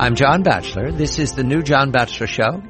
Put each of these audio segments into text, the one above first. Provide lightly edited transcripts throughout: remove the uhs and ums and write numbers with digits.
I'm John Batchelor. This is the new John Batchelor Show,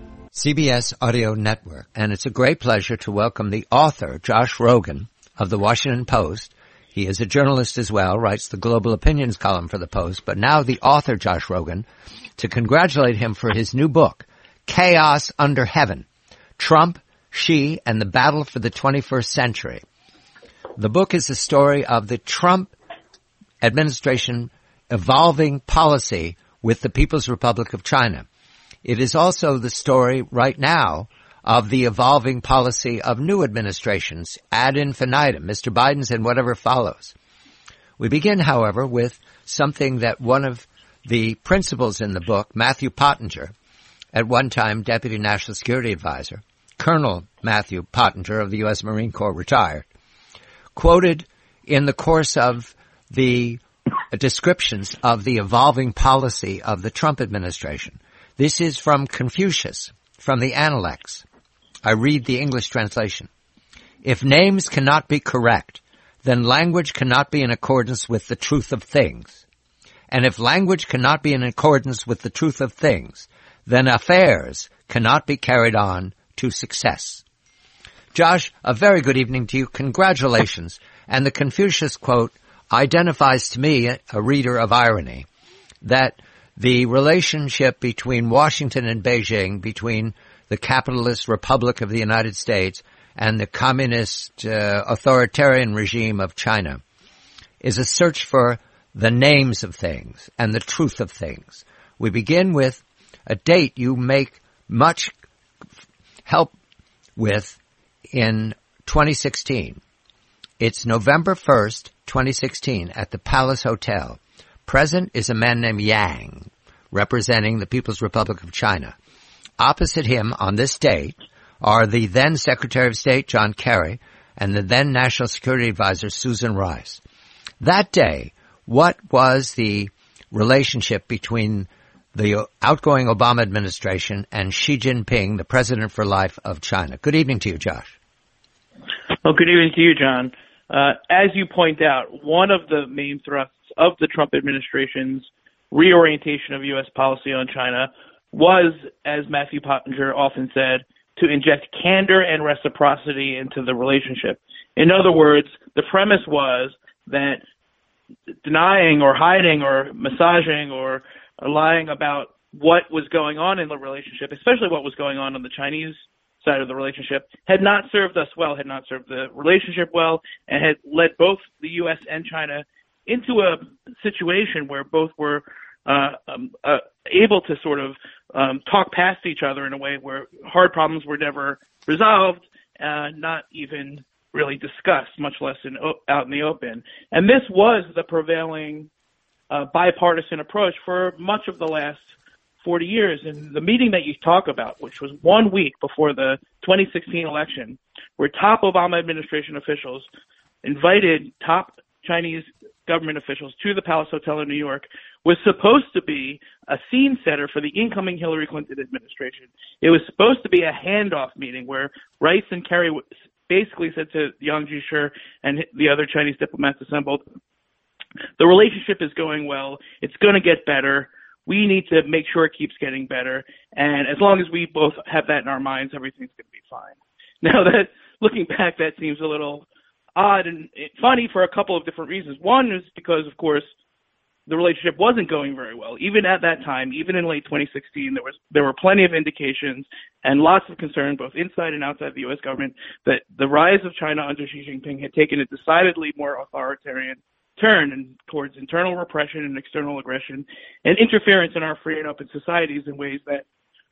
CBS Audio Network. And it's a great pleasure to welcome the author, Josh Rogin, of the Washington Post. He is a journalist as well, writes the Global Opinions column for the Post, but now the author, Josh Rogin, to congratulate him for his new book, Chaos Under Heaven, Trump, Xi, and the Battle for the 21st Century. The book is the story of the Trump administration evolving policy with the People's Republic of China. It is also the story right now of the evolving policy of new administrations ad infinitum, Mr. Biden's and whatever follows. We begin, however, with something that one of the principals in the book, Matthew Pottinger, at one time Deputy National Security Advisor, Colonel Matthew Pottinger of the U.S. Marine Corps, retired, quoted in the course of the descriptions of the evolving policy of the Trump administration. This is from Confucius, from the Analects. I read the English translation. If names cannot be correct, then language cannot be in accordance with the truth of things. And if language cannot be in accordance with the truth of things, then affairs cannot be carried on to success. Josh, a very good evening to you. Congratulations. And the Confucius quote identifies to me, a reader of irony, that the relationship between Washington and Beijing, between the capitalist Republic of the United States and the communist authoritarian regime of China, is a search for the names of things and the truth of things. We begin with a date you make much help with in 2016. It's November 1st, 2016, at the Palace Hotel. Present is a man named Yang, representing the People's Republic of China. Opposite him on this date are the then Secretary of State, John Kerry, and the then National Security Advisor, Susan Rice. That day, what was the relationship between the outgoing Obama administration and Xi Jinping, the president for life of China? Good evening to you, Josh. Well, good evening to you, John. As you point out, one of the main thrusts of the Trump administration's reorientation of U.S. policy on China was, as Matthew Pottinger often said, to inject candor and reciprocity into the relationship. In other words, the premise was that denying or hiding or massaging or lying about what was going on in the relationship, especially what was going on the Chinese side of the relationship, had not served us well, had not served the relationship well, and had led both the U.S. and China into a situation where both were able to sort of talk past each other in a way where hard problems were never resolved, not even really discussed, much less out in the open. And this was the prevailing bipartisan approach for much of the last 40 years. And the meeting that you talk about, which was 1 week before the 2016 election, where top Obama administration officials invited top Chinese government officials to the Palace Hotel in New York, was supposed to be a scene setter for the incoming Hillary Clinton administration. It was supposed to be a handoff meeting where Rice and Kerry basically said to Yang Jiechi and the other Chinese diplomats assembled, the relationship is going well. It's going to get better. We need to make sure it keeps getting better. And as long as we both have that in our minds, everything's going to be fine. Now, that looking back, that seems a little odd and funny for a couple of different reasons. One is because, of course, the relationship wasn't going very well. Even at that time, even in late 2016, there were plenty of indications and lots of concern, both inside and outside the U.S. government, that the rise of China under Xi Jinping had taken a decidedly more authoritarian turn and towards internal repression and external aggression and interference in our free and open societies in ways that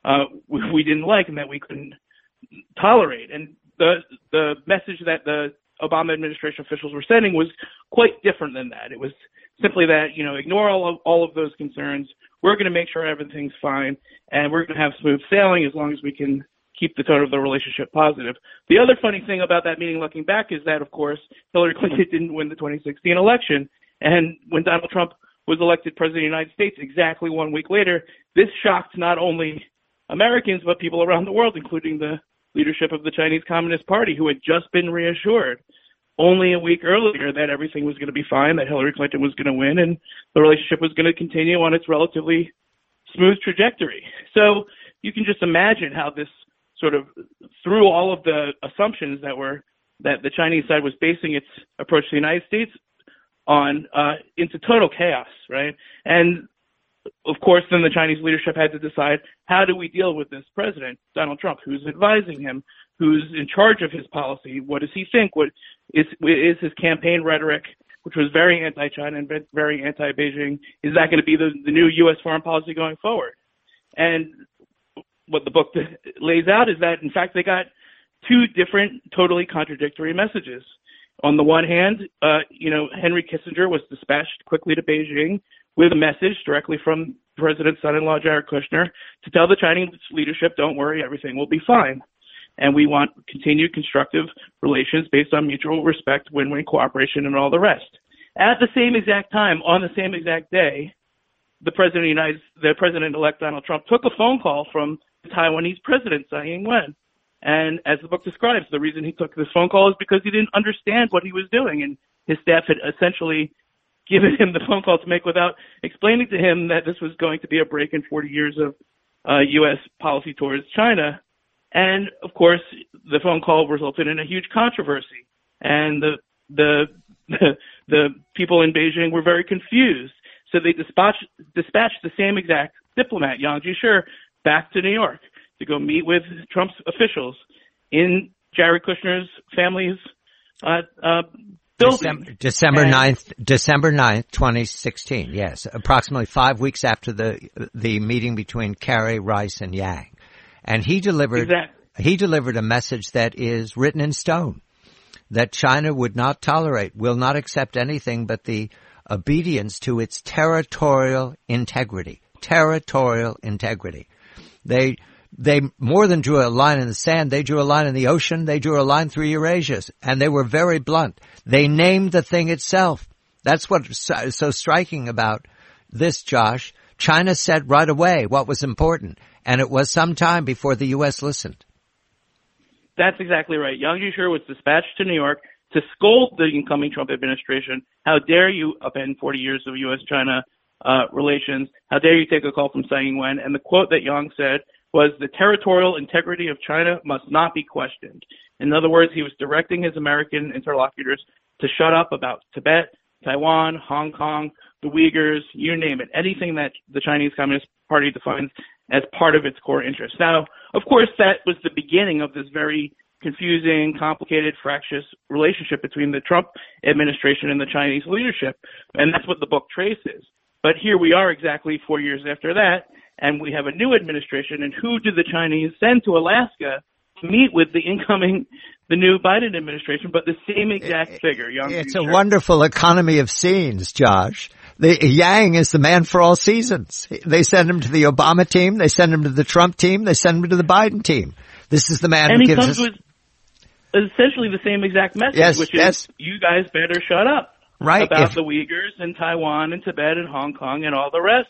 we didn't like and that we couldn't tolerate. And the message that the Obama administration officials were sending was quite different than that. It was simply that, ignore all of those concerns. We're going to make sure everything's fine, and we're going to have smooth sailing as long as we can keep the tone of the relationship positive. The other funny thing about that meeting looking back is that, of course, Hillary Clinton didn't win the 2016 election. And when Donald Trump was elected president of the United States exactly 1 week later, this shocked not only Americans, but people around the world, including the leadership of the Chinese Communist Party, who had just been reassured only a week earlier that everything was going to be fine, that Hillary Clinton was going to win, and the relationship was going to continue on its relatively smooth trajectory. So you can just imagine how this sort of threw all of the assumptions that the Chinese side was basing its approach to the United States on into total chaos, right? And of course, then the Chinese leadership had to decide, how do we deal with this president, Donald Trump? Who's advising him? Who's in charge of his policy? What does he think? What is his campaign rhetoric, which was very anti-China and very anti-Beijing? Is that going to be the new U.S. foreign policy going forward? And what the book lays out is that, in fact, they got two different, totally contradictory messages. On the one hand, Henry Kissinger was dispatched quickly to Beijing with a message directly from President's son-in-law, Jared Kushner, to tell the Chinese leadership, don't worry, everything will be fine. And we want continued constructive relations based on mutual respect, win-win cooperation, and all the rest. At the same exact time, on the same exact day, the President-elect Donald Trump took a phone call from the Taiwanese president, Tsai Ing-wen. And as the book describes, the reason he took this phone call is because he didn't understand what he was doing, and his staff had essentially given him the phone call to make without explaining to him that this was going to be a break in 40 years of U.S. policy towards China. And, of course, the phone call resulted in a huge controversy, and the people in Beijing were very confused. So they dispatched the same exact diplomat, Yang Jiechi, back to New York to go meet with Trump's officials in Jared Kushner's family's building. December 9th, 2016. Yes, approximately 5 weeks after the meeting between Kerry, Rice, and Yang. And he delivered a message that is written in stone, that China would not tolerate, will not accept anything but the obedience to its territorial integrity. Territorial integrity. They more than drew a line in the sand, they drew a line in the ocean, they drew a line through Eurasia, and they were very blunt. They named the thing itself. That's what's so striking about this, Josh. China said right away what was important, and it was some time before the U.S. listened. That's exactly right. Yang Jiechi was dispatched to New York to scold the incoming Trump administration. How dare you upend 40 years of U.S.-China relations? How dare you take a call from Tsai Ing-wen? And the quote that Yang said was, the territorial integrity of China must not be questioned. In other words, he was directing his American interlocutors to shut up about Tibet, Taiwan, Hong Kong, the Uyghurs, you name it, anything that the Chinese Communist Party defines as part of its core interests. Now, of course, that was the beginning of this very confusing, complicated, fractious relationship between the Trump administration and the Chinese leadership, and that's what the book traces. But here we are exactly 4 years after that, and we have a new administration, and who did the Chinese send to Alaska to meet with the new Biden administration, but the same exact figure, Yang Jiechi. It's a wonderful economy of scenes, Josh. Yang is the man for all seasons. They send him to the Obama team, they send him to the Trump team, they send him to the Biden team. This is the man who gives us... And he comes with essentially the same exact message, which is, you guys better shut up. Right. About the Uyghurs and Taiwan and Tibet and Hong Kong and all the rest.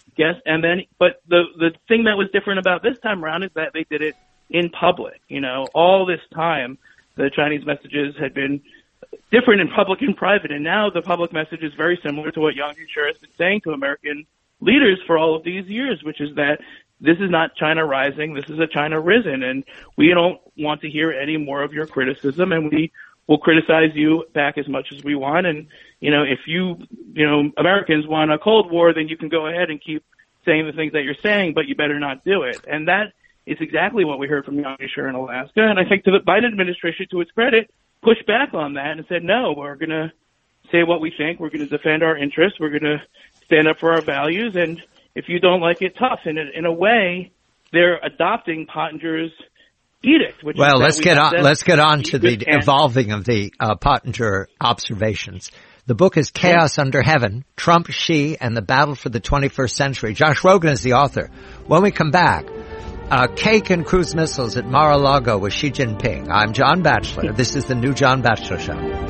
But the thing that was different about this time around is that they did it in public. All this time, the Chinese messages had been different in public and private, and now the public message is very similar to what Yang Jiechi has been saying to American leaders for all of these years, which is that this is not China rising, this is a China risen, and we don't want to hear any more of your criticism, and we will criticize you back as much as we want. And, if you Americans want a Cold War, then you can go ahead and keep saying the things that you're saying, but you better not do it. And that is exactly what we heard from Yang Jiechi in Alaska. And I think to the Biden administration, to its credit, pushed back on that and said, no, we're going to say what we think. We're going to defend our interests. We're going to stand up for our values. And if you don't like it, tough. And in a way, they're adopting Pottinger's edict. Well, let's get on to the evolving of the Pottinger observations. The book is Chaos Under Heaven, Trump, Xi, and the Battle for the 21st Century. Josh Rogin is the author. When we come back, cake and cruise missiles at Mar-a-Lago with Xi Jinping. I'm John Batchelor. This is the new John Batchelor Show.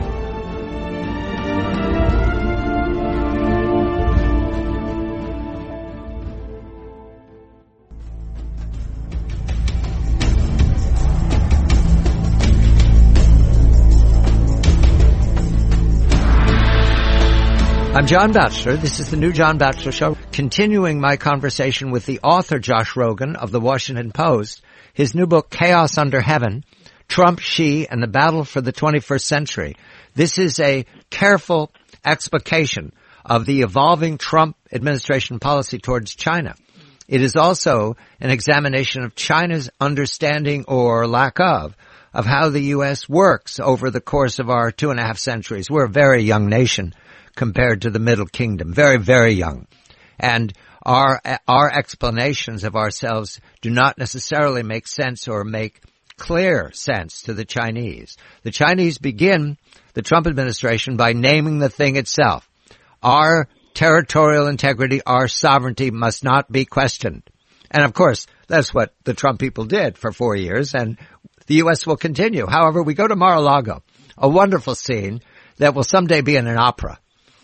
I'm John Batchelor. This is the new John Batchelor Show, continuing my conversation with the author Josh Rogin of the Washington Post. His new book, Chaos Under Heaven, Trump, Xi, and the Battle for the 21st Century. This is a careful explication of the evolving Trump administration policy towards China. It is also an examination of China's understanding or lack of how the U.S. works over the course of our 2.5 centuries. We're a very young nation compared to the Middle Kingdom. Very, very young. And our explanations of ourselves do not necessarily make sense or make clear sense to the Chinese. The Chinese begin the Trump administration by naming the thing itself. Our territorial integrity, our sovereignty must not be questioned. And of course, that's what the Trump people did for 4 years, and the U.S. will continue. However, we go to Mar-a-Lago, a wonderful scene that will someday be in an opera.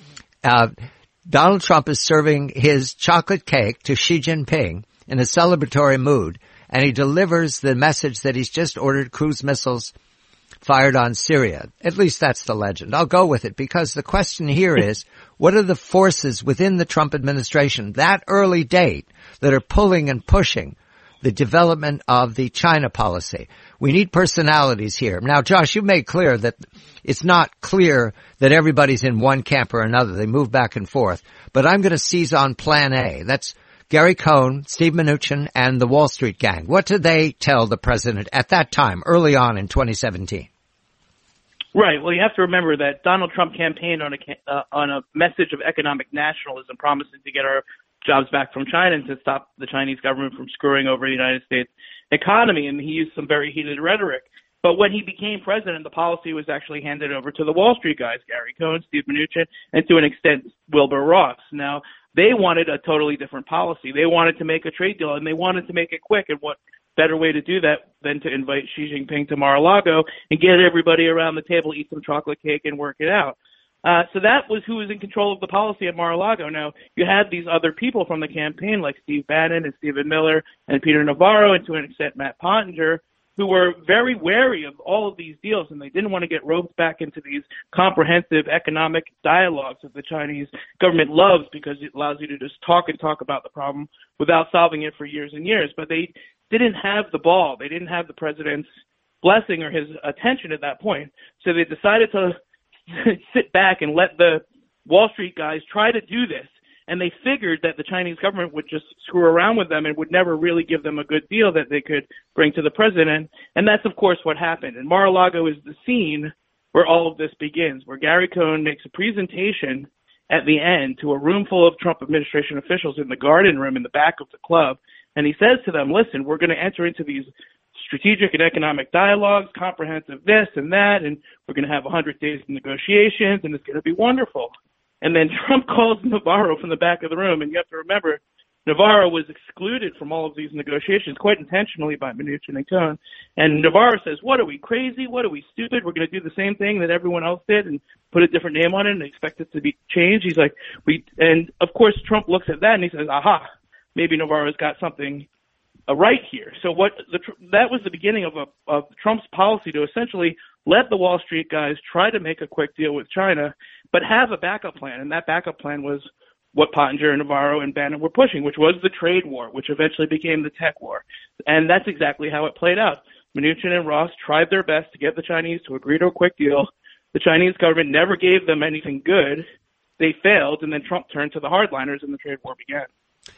Donald Trump is serving his chocolate cake to Xi Jinping in a celebratory mood, and he delivers the message that he's just ordered cruise missiles fired on Syria. At least that's the legend. I'll go with it because the question here is, what are the forces within the Trump administration, that early date, that are pulling and pushing the development of the China policy? We need personalities here. Now, Josh, you made clear that it's not clear that everybody's in one camp or another. They move back and forth. But I'm going to seize on Plan A. That's Gary Cohn, Steve Mnuchin, and the Wall Street gang. What did they tell the president at that time, early on in 2017? Right. Well, you have to remember that Donald Trump campaigned on a message of economic nationalism, promising to get our jobs back from China and to stop the Chinese government from screwing over the United States economy. And he used some very heated rhetoric. But when he became president, the policy was actually handed over to the Wall Street guys, Gary Cohn, Steve Mnuchin, and to an extent, Wilbur Ross. Now, they wanted a totally different policy. They wanted to make a trade deal, and they wanted to make it quick. And what better way to do that than to invite Xi Jinping to Mar-a-Lago and get everybody around the table, eat some chocolate cake, and work it out. So that was who was in control of the policy at Mar-a-Lago. Now, you had these other people from the campaign like Steve Bannon and Stephen Miller and Peter Navarro, and to an extent Matt Pottinger, who were very wary of all of these deals, and they didn't want to get roped back into these comprehensive economic dialogues that the Chinese government loves because it allows you to just talk and talk about the problem without solving it for years and years. But they didn't have the ball. They didn't have the president's blessing or his attention at that point. So they decided to sit back and let the Wall Street guys try to do this. And they figured that the Chinese government would just screw around with them and would never really give them a good deal that they could bring to the president. And that's, of course, what happened. And Mar-a-Lago is the scene where all of this begins, where Gary Cohn makes a presentation at the end to a room full of Trump administration officials in the garden room in the back of the club. And he says to them, listen, we're going to enter into these strategic and economic dialogues, comprehensive this and that, and we're going to have 100 days of negotiations, and it's going to be wonderful. And then Trump calls Navarro from the back of the room, and you have to remember, Navarro was excluded from all of these negotiations quite intentionally by Mnuchin and Cohn. And Navarro says, what are we, crazy? What are we, stupid? We're going to do the same thing that everyone else did and put a different name on it and expect it to be changed? He's like, and of course Trump looks at that and he says, aha, maybe Navarro's got something right here. So that was the beginning of Trump's policy to essentially let the Wall Street guys try to make a quick deal with China, but have a backup plan. And that backup plan was what Pottinger and Navarro and Bannon were pushing, which was the trade war, which eventually became the tech war. And that's exactly how it played out. Mnuchin and Ross tried their best to get the Chinese to agree to a quick deal. The Chinese government never gave them anything good. They failed, and then Trump turned to the hardliners and the trade war began.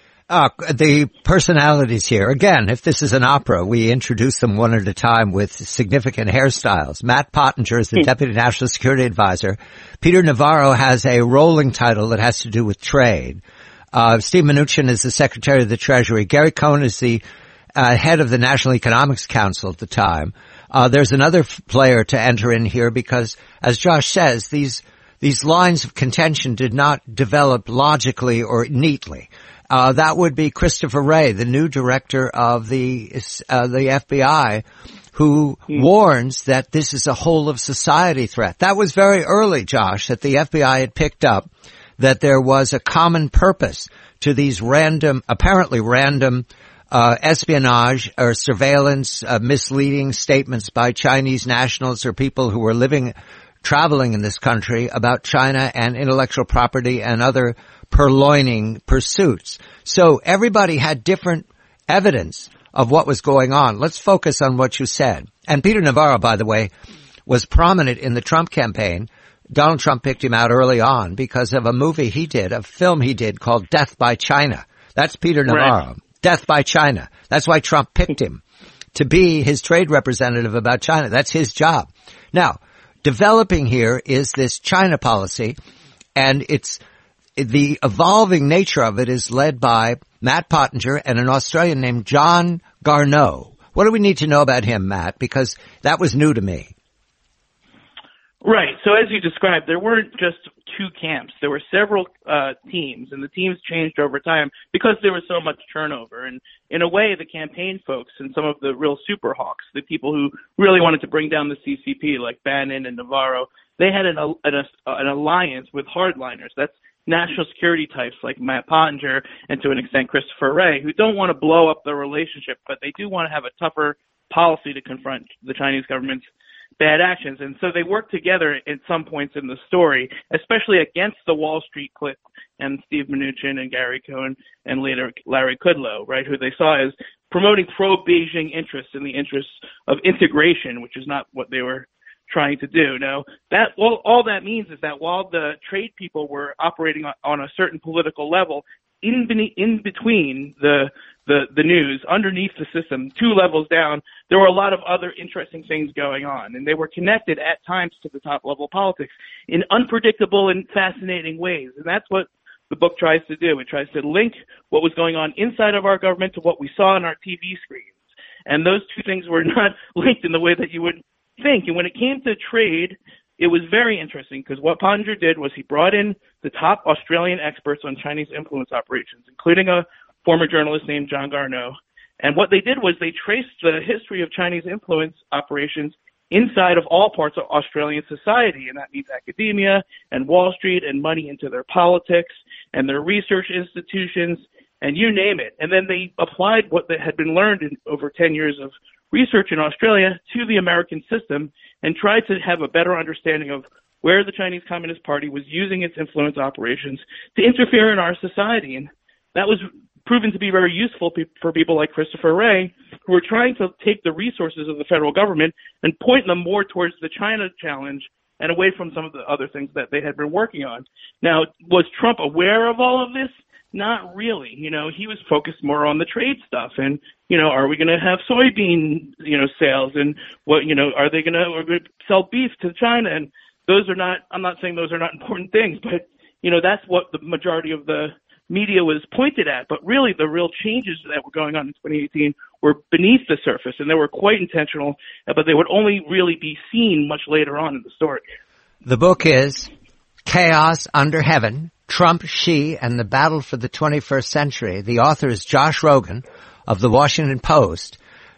The personalities here, again, if this is an opera, we introduce them one at a time with significant hairstyles. Matt Pottinger is the Deputy National Security Advisor. Peter Navarro has a rolling title that has to do with trade. Steve Mnuchin is the Secretary of the Treasury. Gary Cohn is the head of the National Economics Council at the time. There's another player to enter in here because, as Josh says, these lines of contention did not develop logically or neatly. That would be Christopher Wray, the new director of the FBI, who warns that this is a whole of society threat. That was very early, Josh, that the FBI had picked up that there was a common purpose to these apparently random espionage or surveillance, misleading statements by Chinese nationals or people who were living traveling in this country about China and intellectual property and other purloining pursuits. So everybody had different evidence of what was going on. Let's focus on what you said. And Peter Navarro, by the way, was prominent in the Trump campaign. Donald Trump picked him out early on because of a movie he did, a film he did called Death by China. That's Peter Navarro. Right. Death by China. That's why Trump picked him to be his trade representative about China. That's his job. Now, developing here is this China policy, and the evolving nature of it is led by Matt Pottinger and an Australian named John Garneau. What do we need to know about him, Matt? Because that was new to me. Right. So as you described, there weren't just two camps. There were several teams, and the teams changed over time because there was so much turnover. And in a way, the campaign folks and some of the real super hawks, the people who really wanted to bring down the CCP, like Bannon and Navarro, they had an alliance with hardliners. That's national security types like Matt Pottinger and to an extent Christopher Wray, who don't want to blow up the relationship, but they do want to have a tougher policy to confront the Chinese government's bad actions. And so they work together at some points in the story, especially against the Wall Street clique and Steve Mnuchin and Gary Cohn and later Larry Kudlow, right, who they saw as promoting pro-Beijing interests in the interests of integration, which is not what they were trying to do. Now, that all that means is that while the trade people were operating on a certain political level, in between the news, underneath the system, 2 levels down, there were a lot of other interesting things going on, and they were connected at times to the top level politics in unpredictable and fascinating ways. And that's what the book tries to do. It tries to link what was going on inside of our government to what we saw on our TV screens. And those two things were not linked in the way that you would think. And when it came to trade, it was very interesting because what Pottinger did was he brought in the top Australian experts on Chinese influence operations, including a former journalist named John Garneau. And what they did was they traced the history of Chinese influence operations inside of all parts of Australian society, and that means academia and Wall Street and money into their politics and their research institutions and you name it. And then they applied what they had been learned in over 10 years of research in Australia to the American system and tried to have a better understanding of where the Chinese Communist Party was using its influence operations to interfere in our society. And that was proven to be very useful for people like Christopher Wray, who were trying to take the resources of the federal government and point them more towards the China challenge and away from some of the other things that they had been working on. Now, was Trump aware of all of this? Not really. You know, he was focused more on the trade stuff and, you know, are we going to have soybean, sales and what, are they going to sell beef to China? And those are not, I'm not saying those are not important things, but, that's what the majority of the media was pointed at. But really the real changes that were going on in 2018 were beneath the surface and they were quite intentional, but they would only really be seen much later on in the story. The book is Chaos Under Heaven, Trump, Xi, and the Battle for the 21st Century. The author is Josh Rogin of The Washington Post.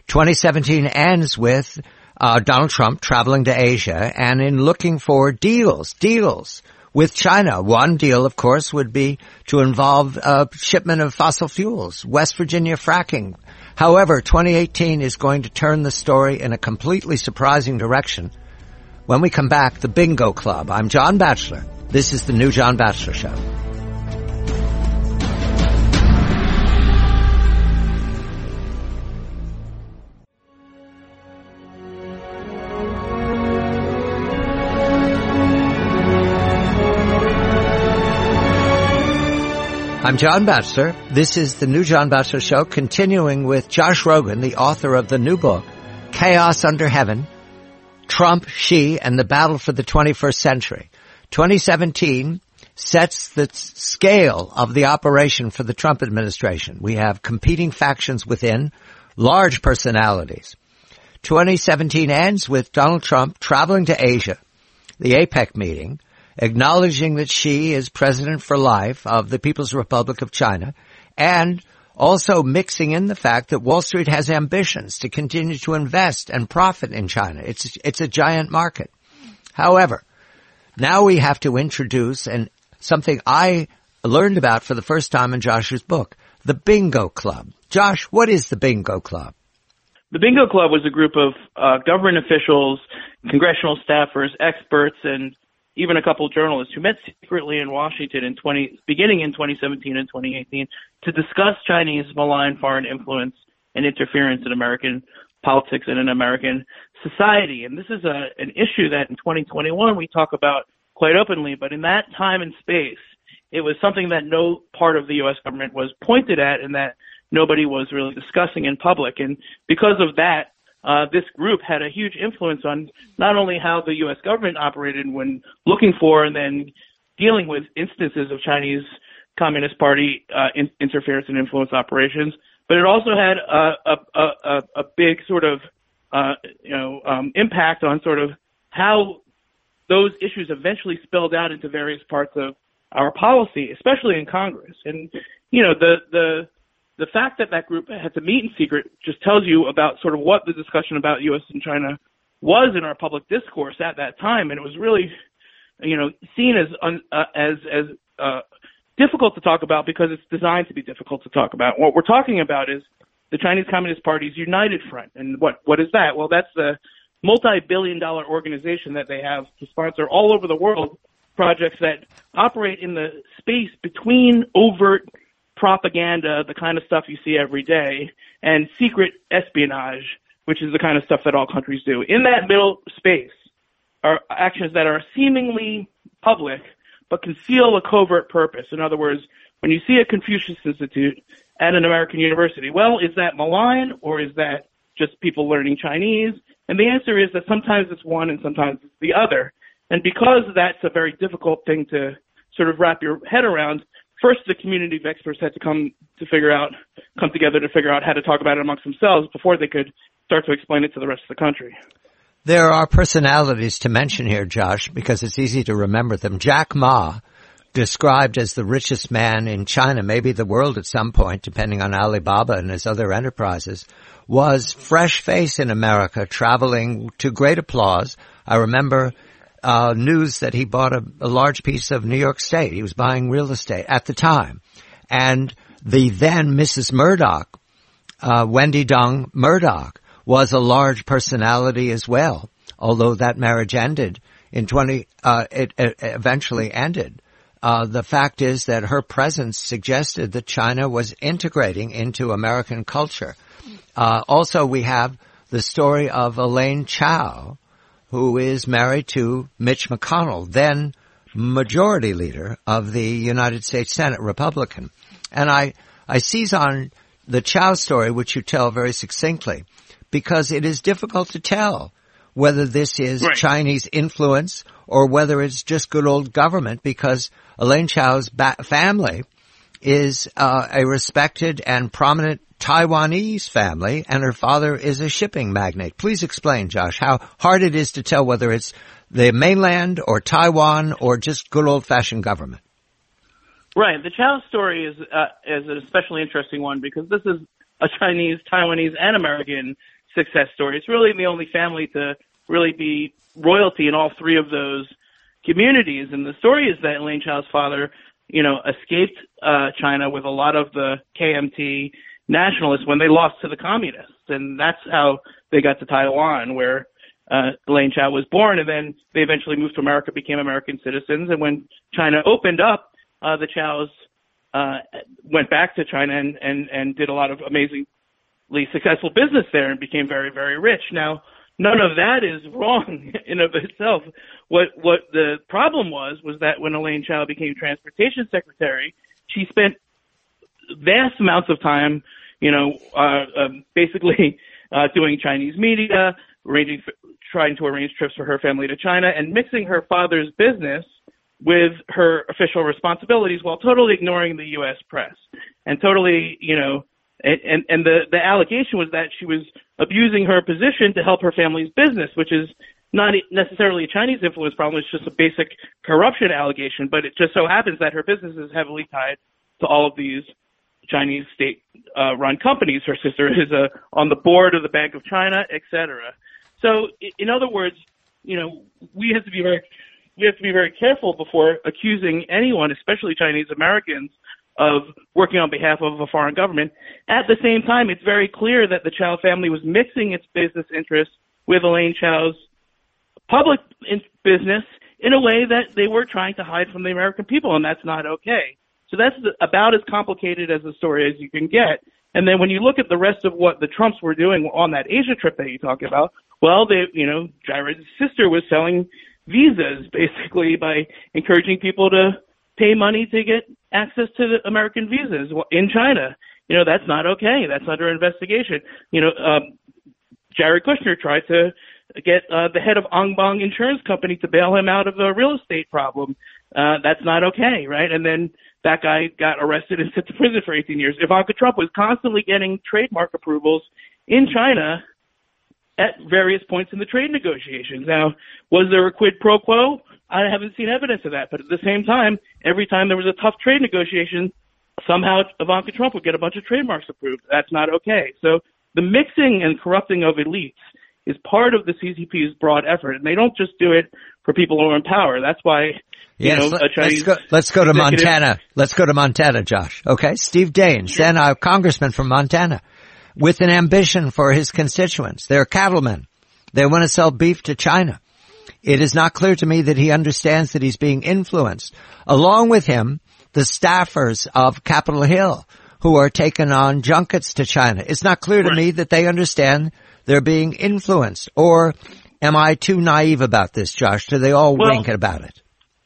2017 ends with Donald Trump traveling to Asia and in looking for deals with China. One deal, of course, would be to involve shipment of fossil fuels, West Virginia fracking. However, 2018 is going to turn the story in a completely surprising direction. When we come back, the Bingo Club. I'm John Batchelor. This is the new John Batchelor Show. I'm John Batchelor. This is the new John Batchelor Show, continuing with Josh Rogin, the author of the new book, Chaos Under Heaven, Trump, Xi, and the Battle for the 21st Century. 2017 sets the scale of the operation for the Trump administration. We have competing factions within, large personalities. 2017 ends with Donald Trump traveling to Asia, the APEC meeting, acknowledging that Xi is president for life of the People's Republic of China, and also mixing in the fact that Wall Street has ambitions to continue to invest and profit in China. It's a giant market. However, now we have to introduce something I learned about for the first time in Josh's book, the Bingo Club. Josh, what is the Bingo Club? The Bingo Club was a group of government officials, congressional staffers, experts, and even a couple of journalists who met secretly in Washington beginning in 2017 and 2018 to discuss Chinese malign foreign influence and interference in American politics and in American society. And this is an issue that in 2021 we talk about quite openly, but in that time and space, it was something that no part of the U.S. government was pointed at and that nobody was really discussing in public. And because of that, this group had a huge influence on not only how the U.S. government operated when looking for and then dealing with instances of Chinese Communist Party interference and influence operations, but it also had a big sort of impact on sort of how those issues eventually spilled out into various parts of our policy, especially in Congress. And the fact that that group had to meet in secret just tells you about sort of what the discussion about U.S. and China was in our public discourse at that time, and it was really, seen as difficult to talk about because it's designed to be difficult to talk about. What we're talking about is the Chinese Communist Party's United Front, and what is that? Well, that's the multi-billion-dollar organization that they have to sponsor all over the world projects that operate in the space between overt propaganda, the kind of stuff you see every day, and secret espionage, which is the kind of stuff that all countries do. In that middle space are actions that are seemingly public but conceal a covert purpose. In other words, when you see a Confucius Institute at an American university, well, is that malign or is that just people learning Chinese? And the answer is that sometimes it's one and sometimes it's the other. And because that's a very difficult thing to sort of wrap your head around, first the community of experts had to come together to figure out how to talk about it amongst themselves before they could start to explain it to the rest of the country. There are personalities to mention here, Josh, because it's easy to remember them. Jack Ma, described as the richest man in China, maybe the world at some point, depending on Alibaba and his other enterprises, was fresh face in America, traveling to great applause. I remember news that he bought a large piece of New York State. He was buying real estate at the time. And the then Mrs. Murdoch, Wendy Dong Murdoch, was a large personality as well, although that marriage ended it eventually ended. The fact is that her presence suggested that China was integrating into American culture. Also, we have the story of Elaine Chao, who is married to Mitch McConnell, then majority leader of the United States Senate, Republican. And I seize on the Chao story, which you tell very succinctly, because it is difficult to tell whether this is right. Chinese influence or whether it's just good old government, because Elaine Chao's family is a respected and prominent Taiwanese family, and her father is a shipping magnate. Please explain, Josh, how hard it is to tell whether it's the mainland or Taiwan or just good old-fashioned government. Right. The Chao story is an especially interesting one because this is a Chinese, Taiwanese, and American success story. It's really the only family to really be royalty in all three of those communities. And the story is that Elaine Chao's father, escaped China with a lot of the KMT nationalists when they lost to the communists. And that's how they got to Taiwan, where Elaine Chao was born. And then they eventually moved to America, became American citizens. And when China opened up, the Chaos went back to China and did a lot of amazingly successful business there and became very, very rich. Now, none of that is wrong in of itself. What the problem was that when Elaine Chao became transportation secretary, she spent vast amounts of time, basically doing Chinese media, trying to arrange trips for her family to China, and mixing her father's business with her official responsibilities while totally ignoring the U.S. press and totally, and the allegation was that she was abusing her position to help her family's business, which is not necessarily a Chinese influence problem. It's just a basic corruption allegation, but it just so happens that her business is heavily tied to all of these Chinese state-run companies. Her sister is on the board of the Bank of China, et cetera. So, in other words, we have to be very careful before accusing anyone, especially Chinese Americans, of working on behalf of a foreign government. At the same time, it's very clear that the Chao family was mixing its business interests with Elaine Chao's public business in a way that they were trying to hide from the American people, and that's not okay. So that's about as complicated as a story as you can get. And then when you look at the rest of what the Trumps were doing on that Asia trip that you talked about, well, Jared's sister was selling visas basically by encouraging people to pay money to get access to the American visas in China. That's not okay. That's under investigation. Jared Kushner tried to get the head of Ongbong Insurance Company to bail him out of a real estate problem. That's not okay, right? And then that guy got arrested and sent to prison for 18 years. Ivanka Trump was constantly getting trademark approvals in China at various points in the trade negotiations. Now, was there a quid pro quo? I haven't seen evidence of that. But at the same time, every time there was a tough trade negotiation, somehow Ivanka Trump would get a bunch of trademarks approved. That's not okay. So the mixing and corrupting of elites is part of the CCP's broad effort, and they don't just do it for people who are in power. That's why, let's go to Montana. Let's go to Montana, Josh. Okay, Steve Daines, then a congressman from Montana, with an ambition for his constituents. They're cattlemen. They want to sell beef to China. It is not clear to me that he understands that he's being influenced. Along with him, the staffers of Capitol Hill, who are taking on junkets to China. It's not clear to me that they understand they're being influenced. Or am I too naive about this, Josh? Do they all wink about it?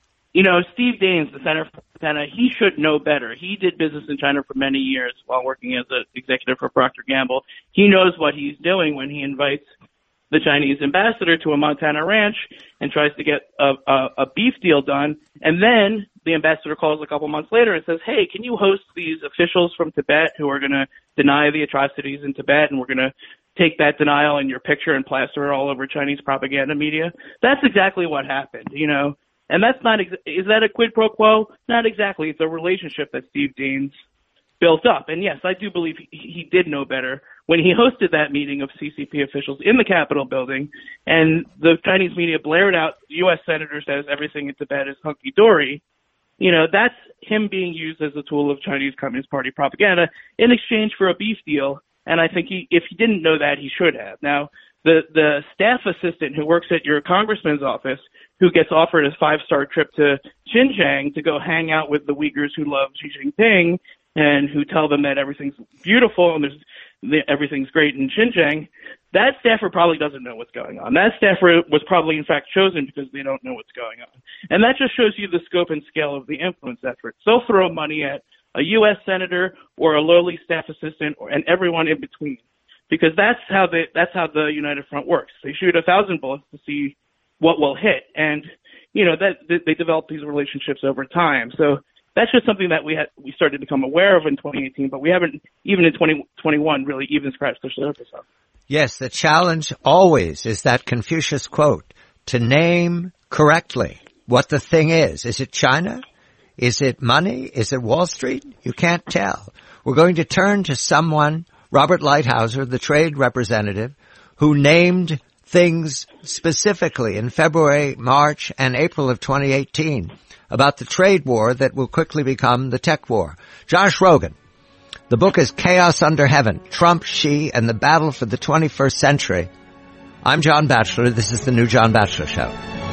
Steve Daines, the Senator from Montana, he should know better. He did business in China for many years while working as an executive for Procter & Gamble. He knows what he's doing when he invites the Chinese ambassador to a Montana ranch and tries to get a beef deal done. And then the ambassador calls a couple months later and says, hey, can you host these officials from Tibet who are going to deny the atrocities in Tibet, and we're going to take that denial in your picture and plaster it all over Chinese propaganda media? That's exactly what happened, And that's not, is that a quid pro quo? Not exactly. It's a relationship that Steve Daines built up. And yes, I do believe he did know better when he hosted that meeting of CCP officials in the Capitol building, and the Chinese media blared out, U.S. Senator says everything in Tibet is hunky-dory. That's him being used as a tool of Chinese Communist Party propaganda in exchange for a beef deal. And I think if he didn't know that, he should have. Now, the staff assistant who works at your congressman's office, who gets offered a 5-star trip to Xinjiang to go hang out with the Uyghurs who love Xi Jinping and who tell them that everything's beautiful and everything's great in Xinjiang, that staffer probably doesn't know what's going on. That staffer was probably, in fact, chosen because they don't know what's going on. And that just shows you the scope and scale of the influence effort. They'll throw money at a U.S. senator or a lowly staff assistant and everyone in between, because that's how the United Front works. They shoot 1,000 bullets to see what will hit, and that they develop these relationships over time. So that's just something that we started to become aware of in 2018, but we haven't, even in 2021, really even scratched the surface of. Yes, the challenge always is that Confucius quote, to name correctly what the thing is. Is it China? Is it money? Is it Wall Street? You can't tell. We're going to turn to someone, Robert Lighthizer, the trade representative, who named things specifically in February, March, and April of 2018 about the trade war that will quickly become the tech war. Josh Rogin. The book is Chaos Under Heaven, Trump, Xi, and the Battle for the 21st Century. I'm John Batchelor. This is the New John Batchelor Show.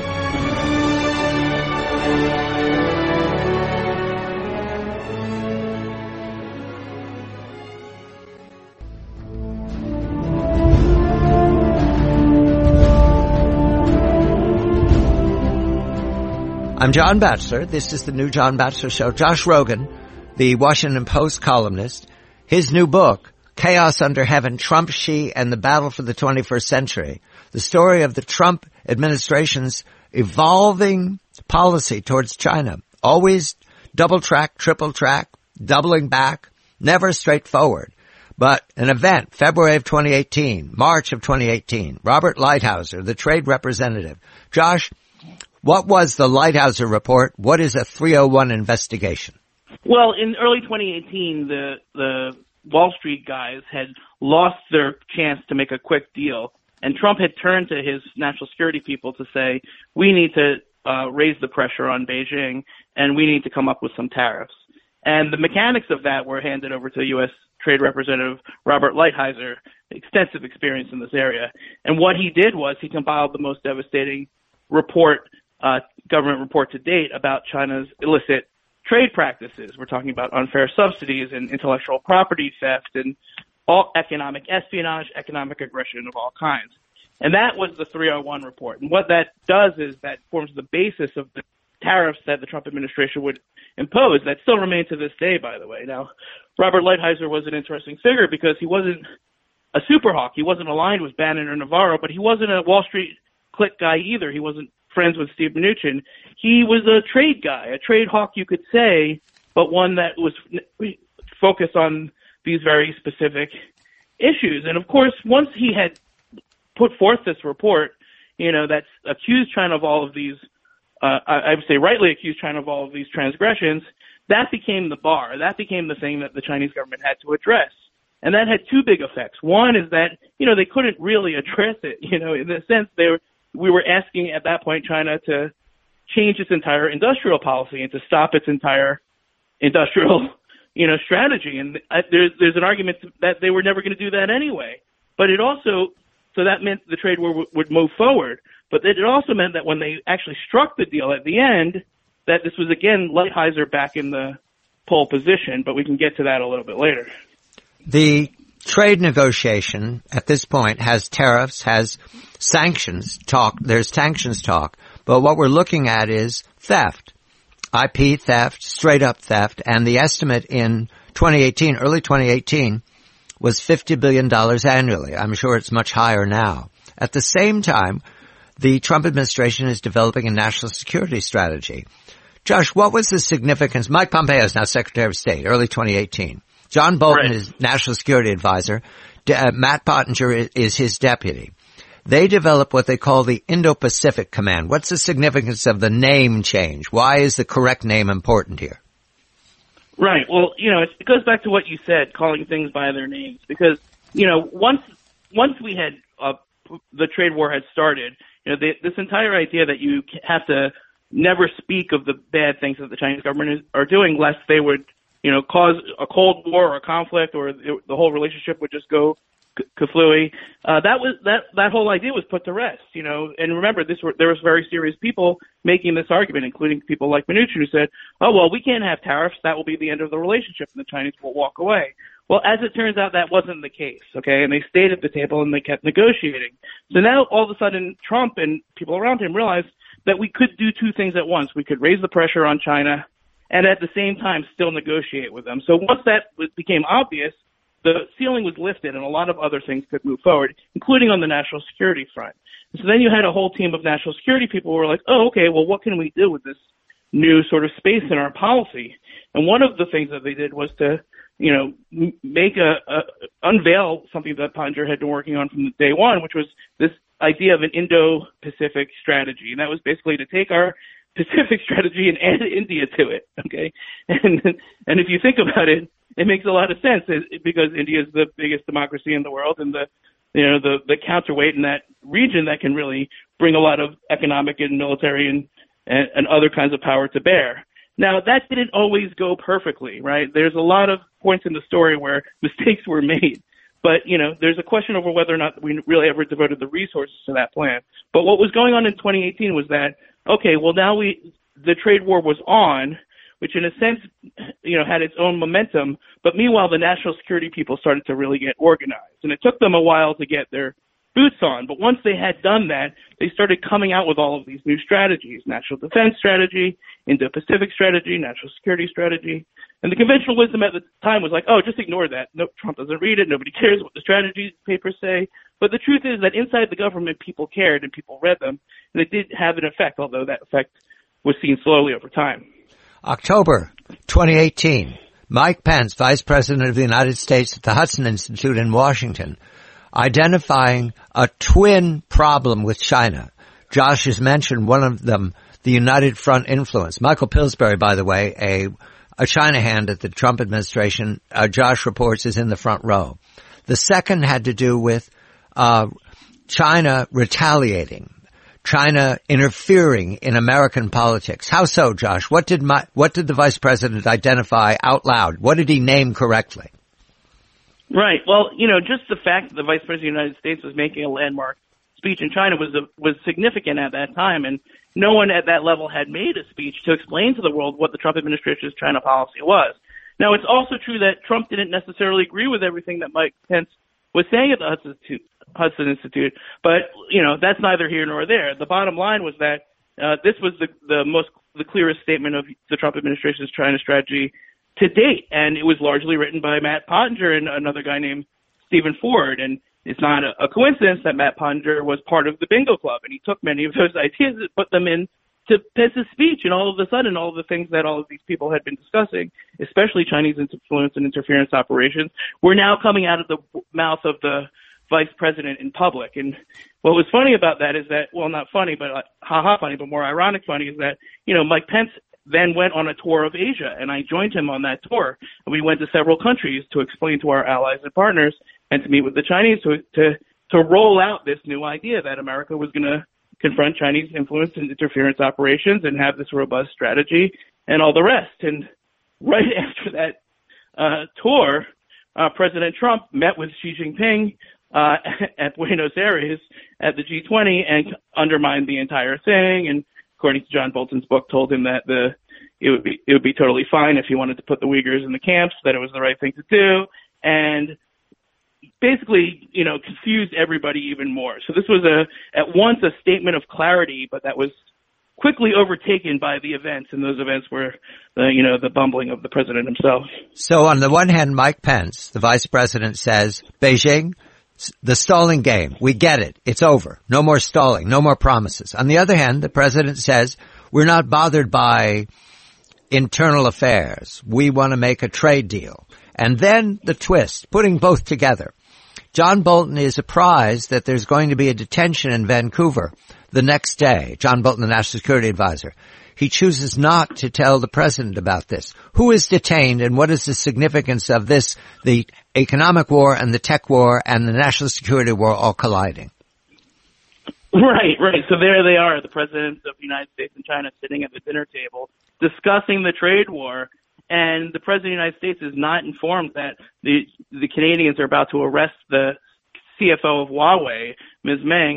I'm John Batchelor. This is the New John Batchelor Show. Josh Rogin, the Washington Post columnist, his new book, Chaos Under Heaven, Trump, Xi, and the Battle for the 21st Century, the story of the Trump administration's evolving policy towards China. Always double track, triple track, doubling back, never straightforward. But an event, February of 2018, March of 2018, Robert Lighthizer, the trade representative. Josh, what was the Lighthizer report? What is a 301 investigation? Well, in early 2018, the Wall Street guys had lost their chance to make a quick deal, and Trump had turned to his national security people to say, we need to raise the pressure on Beijing, and we need to come up with some tariffs. And the mechanics of that were handed over to U.S. Trade Representative Robert Lighthizer, extensive experience in this area. And what he did was he compiled the most devastating government report to date about China's illicit trade practices. We're talking about unfair subsidies and intellectual property theft and all economic espionage, economic aggression of all kinds. And that was the 301 report. And what that does is that forms the basis of the tariffs that the Trump administration would impose that still remain to this day, by the way. Now, Robert Lighthizer was an interesting figure because he wasn't a super hawk. He wasn't aligned with Bannon or Navarro, but he wasn't a Wall Street clique guy either. He wasn't friends with Steve Mnuchin. He was a trade guy, a trade hawk, you could say, but one that was focused on these very specific issues. And of course, once he had put forth this report, that's accused China of all of these, I would say rightly accused China of all of these transgressions, that became the bar. That became the thing that the Chinese government had to address. And that had two big effects. One is that, they couldn't really address it, in the sense we were asking at that point China to change its entire industrial policy and to stop its entire industrial, strategy. And there's an argument that they were never going to do that anyway. But it also, so that meant the trade war would move forward. But it also meant that when they actually struck the deal at the end, that this was again Lighthizer back in the pole position. But we can get to that a little bit later. The trade negotiation at this point has tariffs, has sanctions talk. There's sanctions talk. But what we're looking at is theft, IP theft, straight up theft. And the estimate in 2018, early 2018, was $50 billion annually. I'm sure it's much higher now. At the same time, the Trump administration is developing a national security strategy. Josh, what was the significance? Mike Pompeo is now Secretary of State, early 2018. John Bolton is National Security Advisor. Matt Pottinger is his deputy. They developed what they call the Indo-Pacific Command. What's the significance of the name change? Why is the correct name important here? Right. Well, it goes back to what you said, calling things by their names. Because, once we had the trade war had started, this entire idea that you have to never speak of the bad things that the Chinese government are doing, lest they would, cause a Cold War or a conflict, or the whole relationship would just go kaflooey. That whole idea was put to rest, and remember, there was very serious people making this argument, including people like Mnuchin, who said, oh, well, we can't have tariffs. That will be the end of the relationship, and the Chinese will walk away. Well, as it turns out, that wasn't the case, okay? And they stayed at the table and they kept negotiating. So now, all of a sudden, Trump and people around him realized that we could do two things at once. We could raise the pressure on China and at the same time still negotiate with them. So once that became obvious, the ceiling was lifted and a lot of other things could move forward, including on the national security front. And so then you had a whole team of national security people who were like, oh, okay, well, what can we do with this new sort of space in our policy? And one of the things that they did was to, make unveil something that Pottinger had been working on from day one, which was this idea of an Indo-Pacific strategy. And that was basically to take our Pacific strategy and add India to it, okay? And if you think about it, it makes a lot of sense because India is the biggest democracy in the world and the counterweight in that region that can really bring a lot of economic and military and other kinds of power to bear. Now, that didn't always go perfectly, right? There's a lot of points in the story where mistakes were made. But, there's a question over whether or not we really ever devoted the resources to that plan. But what was going on in 2018 was that, okay, well, now the trade war was on, which in a sense, had its own momentum. But meanwhile, the national security people started to really get organized. And it took them a while to get their boots on. But once they had done that, they started coming out with all of these new strategies: national defense strategy, Indo-Pacific strategy, national security strategy. And the conventional wisdom at the time was like, oh, just ignore that. No, Trump doesn't read it. Nobody cares what the strategy papers say. But the truth is that inside the government, people cared and people read them. And it did have an effect, although that effect was seen slowly over time. October 2018, Mike Pence, Vice President of the United States at the Hudson Institute in Washington, identifying a twin problem with China. Josh has mentioned one of them, the United Front influence. Michael Pillsbury, by the way, a China hand at the Trump administration, Josh reports, is in the front row. The second had to do with China retaliating. China interfering in American politics. How so, Josh? What did the vice president identify out loud? What did he name correctly? Right. Well, just the fact that the vice president of the United States was making a landmark speech in China was significant at that time, and no one at that level had made a speech to explain to the world what the Trump administration's China policy was. Now, it's also true that Trump didn't necessarily agree with everything that Mike Pence was saying at the Hudson Institute, but that's neither here nor there. The bottom line was that this was the clearest statement of the Trump administration's China strategy to date, and it was largely written by Matt Pottinger and another guy named Stephen Ford. And it's not a coincidence that Matt Pottinger was part of the Bingo Club, and he took many of those ideas and put them in to Pence's speech, and all of a sudden, all of the things that all of these people had been discussing, especially Chinese influence and interference operations, were now coming out of the mouth of the vice president in public. And what was funny about that is that, well, not funny, but funny, but more ironic funny is that, Mike Pence then went on a tour of Asia, and I joined him on that tour. We went to several countries to explain to our allies and partners and to meet with the Chinese to roll out this new idea that America was going to confront Chinese influence and interference operations and have this robust strategy and all the rest. And right after that tour, President Trump met with Xi Jinping at Buenos Aires at the G20 and undermined the entire thing. And according to John Bolton's book, told him that it would be totally fine if he wanted to put the Uyghurs in the camps, that it was the right thing to do, and basically, confused everybody even more. So this was at once a statement of clarity, but that was quickly overtaken by the events, and those events were the bumbling of the president himself. So on the one hand, Mike Pence, the vice president, says, Beijing, the stalling game, we get it. It's over. No more stalling. No more promises. On the other hand, the president says, we're not bothered by internal affairs. We want to make a trade deal. And then the twist, putting both together. John Bolton is apprised that there's going to be a detention in Vancouver the next day. John Bolton, the National Security Advisor. He chooses not to tell the president about this. Who is detained, and what is the significance of this, the economic war and the tech war and the national security war all colliding? Right. So there they are, the presidents of the United States and China sitting at the dinner table discussing the trade war, and the president of the United States is not informed that the Canadians are about to arrest the CFO of Huawei, Ms. Meng,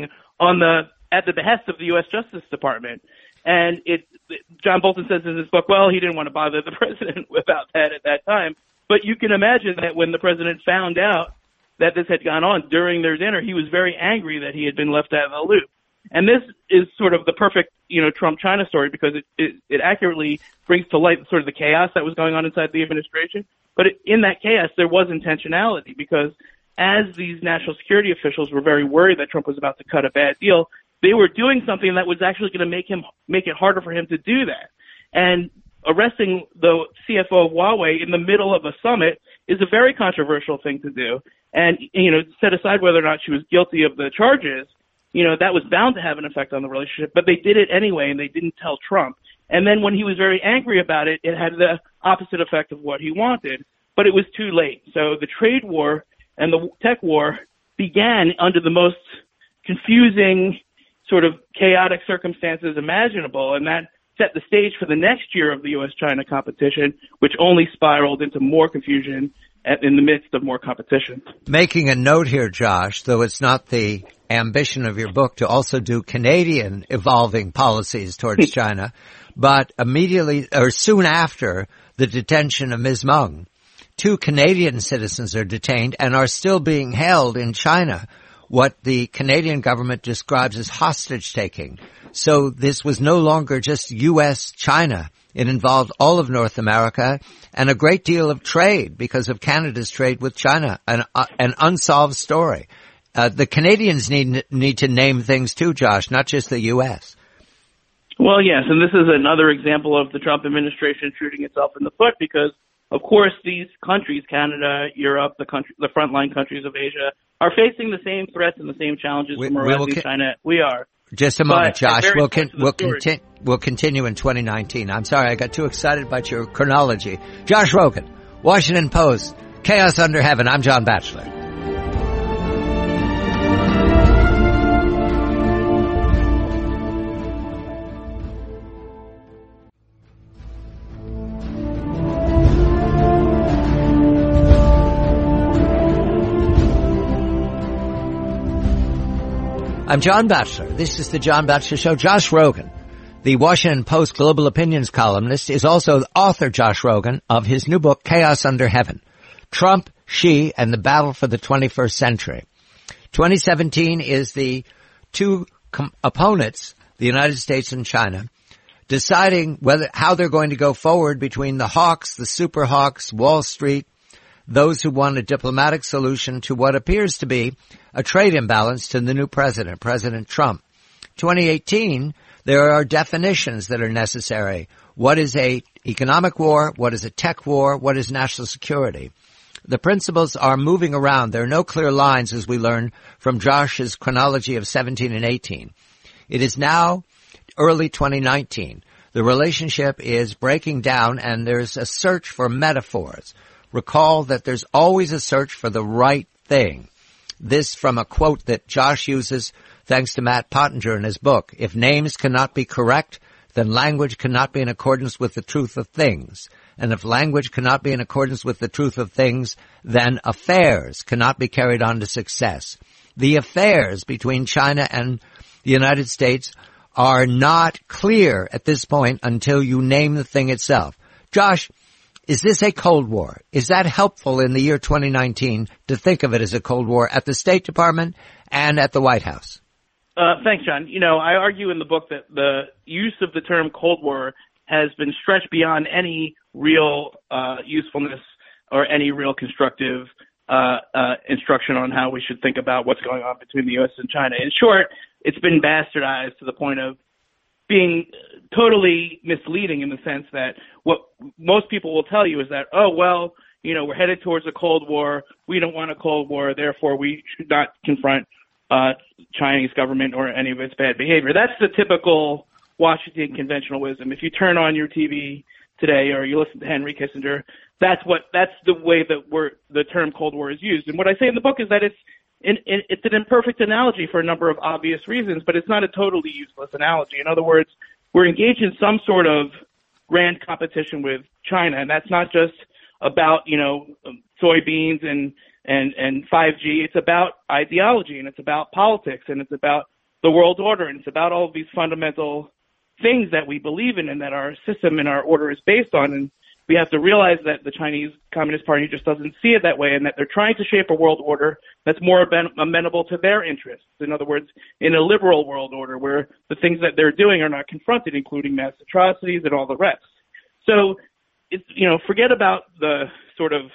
at the behest of the U.S. Justice Department. And John Bolton says in his book, well, he didn't want to bother the president about that at that time. But you can imagine that when the president found out that this had gone on during their dinner, he was very angry that he had been left out of the loop. And this is sort of the perfect, Trump-China story, because it accurately brings to light sort of the chaos that was going on inside the administration. But in that chaos, there was intentionality, because as these national security officials were very worried that Trump was about to cut a bad deal, they were doing something that was actually going to make it harder for him to do that. And arresting the CFO of Huawei in the middle of a summit is a very controversial thing to do. And, set aside whether or not she was guilty of the charges, that was bound to have an effect on the relationship, but they did it anyway, and they didn't tell Trump. And then when he was very angry about it, it had the opposite effect of what he wanted, but it was too late. So the trade war and the tech war began under the most confusing, sort of chaotic circumstances imaginable, and that set the stage for the next year of the U.S.-China competition, which only spiraled into more confusion in the midst of more competition. Making a note here, Josh, though it's not the ambition of your book to also do Canadian evolving policies towards China, but immediately or soon after the detention of Ms. Meng, 2 Canadian citizens are detained and are still being held in China, what the Canadian government describes as hostage-taking. So this was no longer just U.S.-China. It involved all of North America and a great deal of trade because of Canada's trade with China, an unsolved story. The Canadians need to name things too, Josh, not just the U.S. Well, yes, and this is another example of the Trump administration shooting itself in the foot because, of course, these countries, Canada, Europe, the frontline countries of Asia, are facing the same threats and the same challenges from around China. We are. Just a moment, Josh. We'll continue in 2019. I'm sorry, I got too excited about your chronology. Josh Rogin, Washington Post, Chaos Under Heaven. I'm John Batchelor. I'm John Batchelor. This is the John Batchelor Show. Josh Rogin, the Washington Post global opinions columnist, is also the author, Josh Rogin, of his new book, Chaos Under Heaven, Trump, Xi, and the Battle for the 21st Century. 2017 is the two opponents, the United States and China, deciding how they're going to go forward between the hawks, the super hawks, Wall Street, those who want a diplomatic solution to what appears to be a trade imbalance to the new president, President Trump. 2018, there are definitions that are necessary. What is a economic war? What is a tech war? What is national security? The principles are moving around. There are no clear lines, as we learn from Josh's chronology of 17 and 18. It is now early 2019. The relationship is breaking down, and there's a search for metaphors. Recall that there's always a search for the right thing. This from a quote that Josh uses thanks to Matt Pottinger in his book. If names cannot be correct, then language cannot be in accordance with the truth of things. And if language cannot be in accordance with the truth of things, then affairs cannot be carried on to success. The affairs between China and the United States are not clear at this point until you name the thing itself. Josh, is this a Cold War? Is that helpful in the year 2019 to think of it as a Cold War at the State Department and at the White House? Thanks, John. I argue in the book that the use of the term Cold War has been stretched beyond any real usefulness or any real constructive instruction on how we should think about what's going on between the U.S. and China. In short, it's been bastardized to the point of being totally misleading in the sense that what most people will tell you is that, we're headed towards a Cold War. We don't want a Cold War. Therefore, we should not confront Chinese government or any of its bad behavior. That's the typical Washington conventional wisdom. If you turn on your TV today or you listen to Henry Kissinger, that's the way that the term Cold War is used. And what I say in the book is that it's an imperfect analogy for a number of obvious reasons, but it's not a totally useless analogy. In other words, we're engaged in some sort of grand competition with China, and that's not just about, soybeans and 5G. It's about ideology, and it's about politics, and it's about the world order, and it's about all of these fundamental things that we believe in and that our system and our order is based on. And we have to realize that the Chinese Communist Party just doesn't see it that way, and that they're trying to shape a world order that's more amenable to their interests. In other words, in a liberal world order where the things that they're doing are not confronted, including mass atrocities and all the rest. So, forget about the sort of,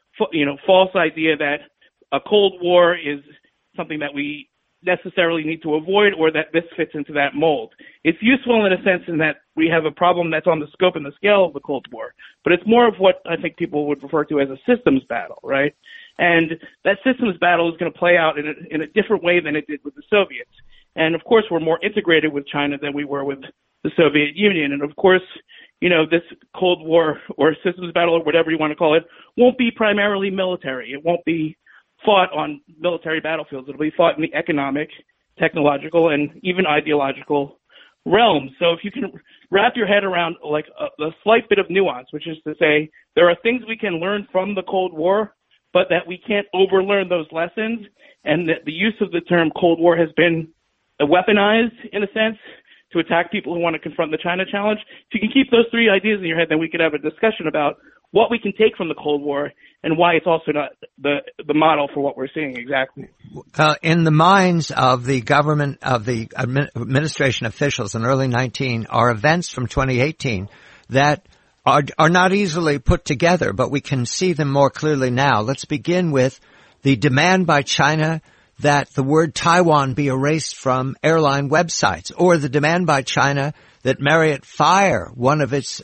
false idea that a Cold War is something that we necessarily need to avoid or that this fits into that mold. It's useful in a sense in that we have a problem that's on the scope and the scale of the Cold War, but it's more of what I think people would refer to as a systems battle, right? And that systems battle is going to play out in a different way than it did with the Soviets. And of course, we're more integrated with China than we were with the Soviet Union. And of course, this Cold War or systems battle or whatever you want to call it won't be primarily military. It won't be fought on military battlefields. It'll be fought in the economic, technological, and even ideological realms. So if you can wrap your head around like a slight bit of nuance, which is to say there are things we can learn from the Cold War, but that we can't overlearn those lessons, and that the use of the term Cold War has been weaponized, in a sense, to attack people who want to confront the China challenge. If you can keep those three ideas in your head, then we could have a discussion about what we can take from the Cold War and why it's also not the model for what we're seeing exactly. In the minds of the government, of the administration officials in early 19 are events from 2018 that are not easily put together, but we can see them more clearly now. Let's begin with the demand by China that the word Taiwan be erased from airline websites, or the demand by China that Marriott fire one of its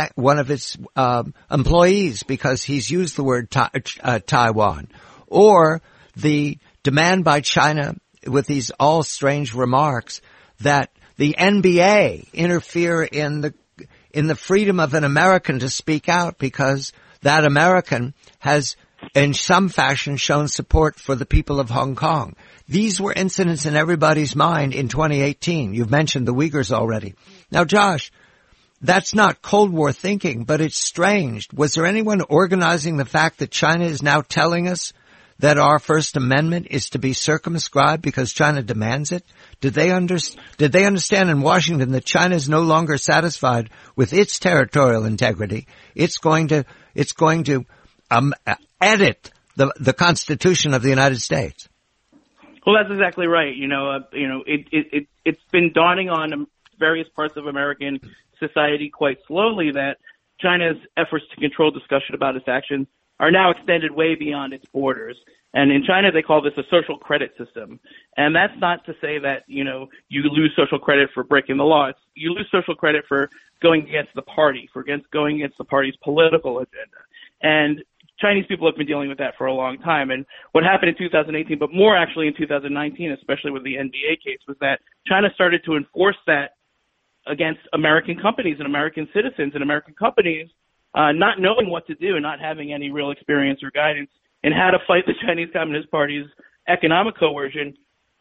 employees because he's used the word Taiwan, or the demand by China with these all strange remarks that the NBA interfere in the freedom of an American to speak out because that American has in some fashion shown support for the people of Hong Kong. These were incidents in everybody's mind in 2018. You've mentioned the Uyghurs already. Now, Josh, that's not Cold War thinking, but it's strange. Was there anyone organizing the fact that China is now telling us that our First Amendment is to be circumscribed because China demands it? Did they understand in Washington that China is no longer satisfied with its territorial integrity? It's going to edit the Constitution of the United States. Well, that's exactly right. It's been dawning on various parts of American society quite slowly that China's efforts to control discussion about its actions are now extended way beyond its borders. And in China, they call this a social credit system. And that's not to say that, you lose social credit for breaking the law. You lose social credit for going against the party, going against the party's political agenda. And Chinese people have been dealing with that for a long time. And what happened in 2018, but more actually in 2019, especially with the NBA case, was that China started to enforce that against American companies and American citizens and American companies, not knowing what to do and not having any real experience or guidance in how to fight the Chinese Communist Party's economic coercion,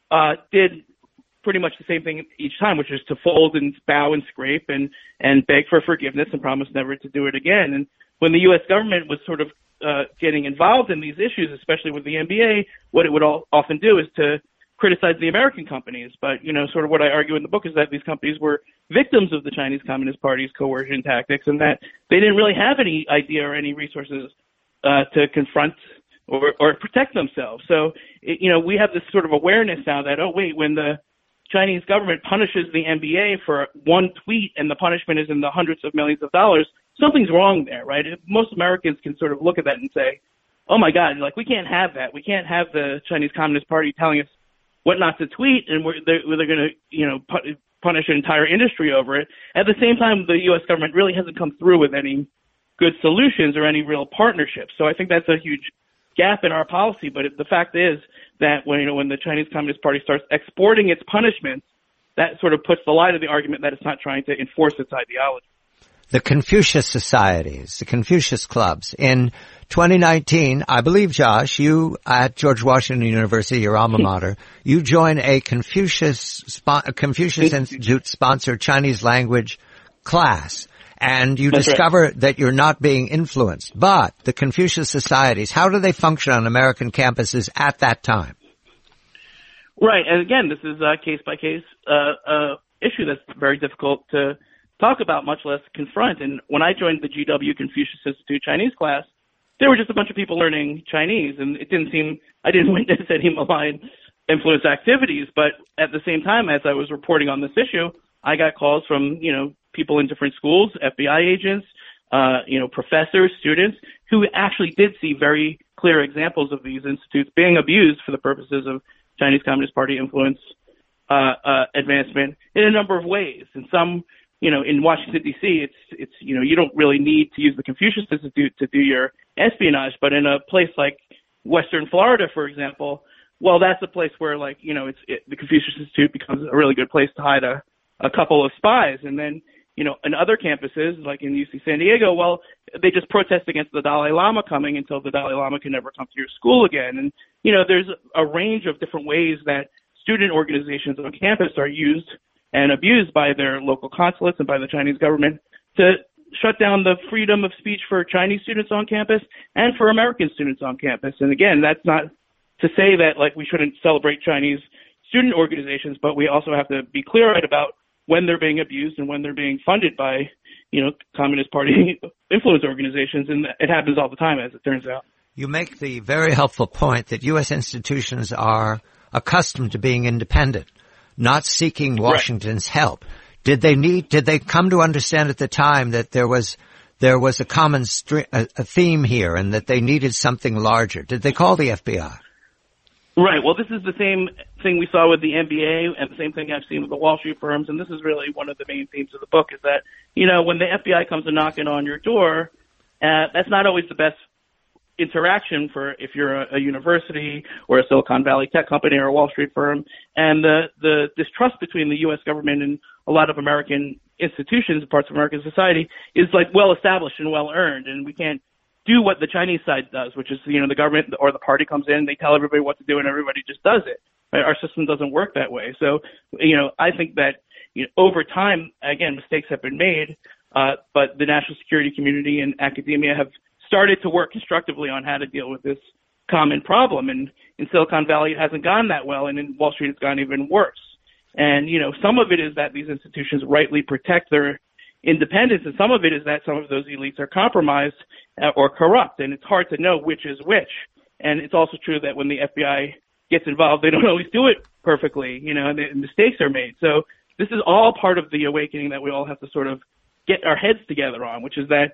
did pretty much the same thing each time, which is to fold and bow and scrape and beg for forgiveness and promise never to do it again. And when the U.S. government was sort of getting involved in these issues, especially with the NBA, what it would often do is to criticize the American companies. But, sort of what I argue in the book is that these companies were victims of the Chinese Communist Party's coercion tactics and that they didn't really have any idea or any resources to confront or protect themselves. So, we have this sort of awareness now that, when the Chinese government punishes the NBA for one tweet and the punishment is in the hundreds of millions of dollars, something's wrong there, right? Most Americans can sort of look at that and say, oh my God, we can't have that. We can't have the Chinese Communist Party telling us what not to tweet, and they're going to, punish an entire industry over it. At the same time, the U.S. government really hasn't come through with any good solutions or any real partnerships. So I think that's a huge gap in our policy. But the fact is that when the Chinese Communist Party starts exporting its punishments, that sort of puts the lie to the argument that it's not trying to enforce its ideology. The Confucius Societies, the Confucius Clubs. In 2019, I believe, Josh, you at George Washington University, your alma mater, you joined a Confucius Institute-sponsored Chinese language class. And you discover that you're not being influenced. But the Confucius Societies, how do they function on American campuses at that time? Right. And again, this is a case-by-case issue that's very difficult to talk about, much less confront. And when I joined the GW Confucius Institute Chinese class, there were just a bunch of people learning Chinese, and I didn't witness any malign influence activities. But at the same time, as I was reporting on this issue, I got calls from, people in different schools, FBI agents, professors, students, who actually did see very clear examples of these institutes being abused for the purposes of Chinese Communist Party influence advancement in a number of ways. And some, in Washington, D.C., it's you don't really need to use the Confucius Institute to do your espionage, but in a place like Western Florida, for example, well, that's a place where, the Confucius Institute becomes a really good place to hide a couple of spies. And then, in other campuses, like in UC San Diego, well, they just protest against the Dalai Lama coming until the Dalai Lama can never come to your school again. And, there's a range of different ways that student organizations on campus are used and abused by their local consulates and by the Chinese government to shut down the freedom of speech for Chinese students on campus and for American students on campus. And again, that's not to say that we shouldn't celebrate Chinese student organizations, but we also have to be clear-eyed about when they're being abused and when they're being funded by, Communist Party influence organizations. And it happens all the time, as it turns out. You make the very helpful point that U.S. institutions are accustomed to being independent, not seeking Washington's help. Did they come to understand at the time that there was a common a theme here and that they needed something larger? Did they call the FBI? Right. Well, this is the same thing we saw with the NBA and the same thing I've seen with the Wall Street firms. And this is really one of the main themes of the book is that, when the FBI comes and knocking on your door, that's not always the best interaction for if you're a university or a Silicon Valley tech company or a Wall Street firm. And the distrust between the U.S. government and a lot of American institutions, parts of American society, is well established and well earned. And we can't do what the Chinese side does, which is, the government or the party comes in, they tell everybody what to do and everybody just does it. Right? Our system doesn't work that way. So, I think that, over time, again, mistakes have been made, but the national security community and academia have started to work constructively on how to deal with this common problem. And in Silicon Valley, it hasn't gone that well, and in Wall Street, it's gone even worse. And, some of it is that these institutions rightly protect their independence, and some of it is that some of those elites are compromised or corrupt, and it's hard to know which is which. And it's also true that when the FBI gets involved, they don't always do it perfectly, and mistakes are made. So this is all part of the awakening that we all have to sort of get our heads together on, which is that,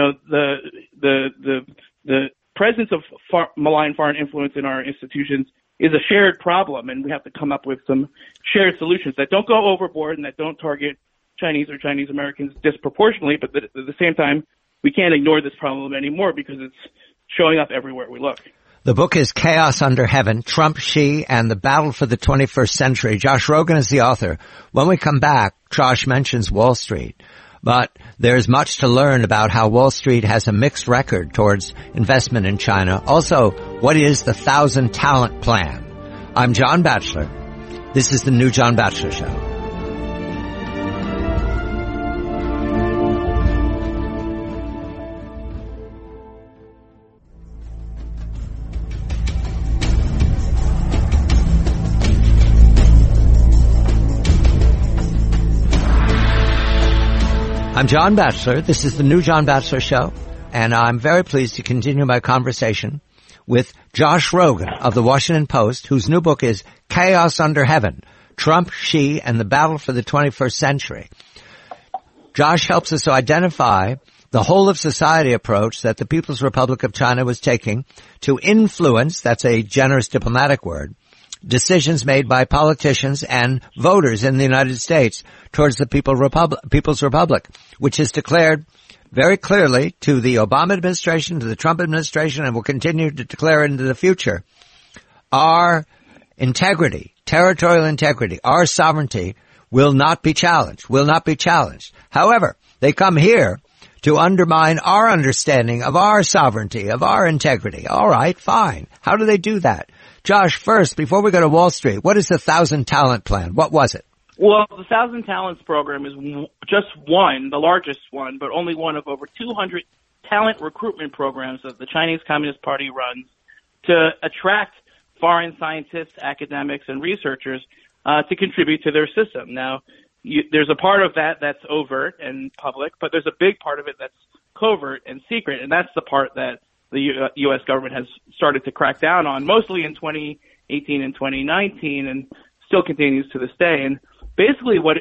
the presence of malign foreign influence in our institutions is a shared problem, and we have to come up with some shared solutions that don't go overboard and that don't target Chinese or Chinese Americans disproportionately, but at the same time, we can't ignore this problem anymore because it's showing up everywhere we look. The book is Chaos Under Heaven, Trump, Xi, and the Battle for the 21st Century. Josh Rogin is the author. When we come back, Josh mentions Wall Street. But there's much to learn about how Wall Street has a mixed record towards investment in China. Also, what is the 1,000 Talent Plan? I'm John Batchelor. This is the New John Batchelor Show. I'm John Batchelor. This is the New John Batchelor Show, and I'm very pleased to continue my conversation with Josh Rogin of the Washington Post, whose new book is Chaos Under Heaven, Trump, Xi, and the Battle for the 21st Century. Josh helps us to identify the whole of society approach that the People's Republic of China was taking to influence, that's a generous diplomatic word, decisions made by politicians and voters in the United States towards the People's Republic, which is declared very clearly to the Obama administration, to the Trump administration, and will continue to declare into the future, our integrity, territorial integrity, our sovereignty will not be challenged, However, they come here to undermine our understanding of our sovereignty, of our integrity. All right, fine. How do they do that? Josh, first, before we go to Wall Street, what is the 1,000 Talent Plan? What was it? Well, the 1,000 Talents program is just one, the largest one, but only one of over 200 talent recruitment programs that the Chinese Communist Party runs to attract foreign scientists, academics, and researchers to contribute to their system. Now, there's a part of that that's overt and public, but there's a big part of it that's covert and secret, and that's the part that the U.S. government has started to crack down on, mostly in 2018 and 2019, and still continues to this day. And basically, what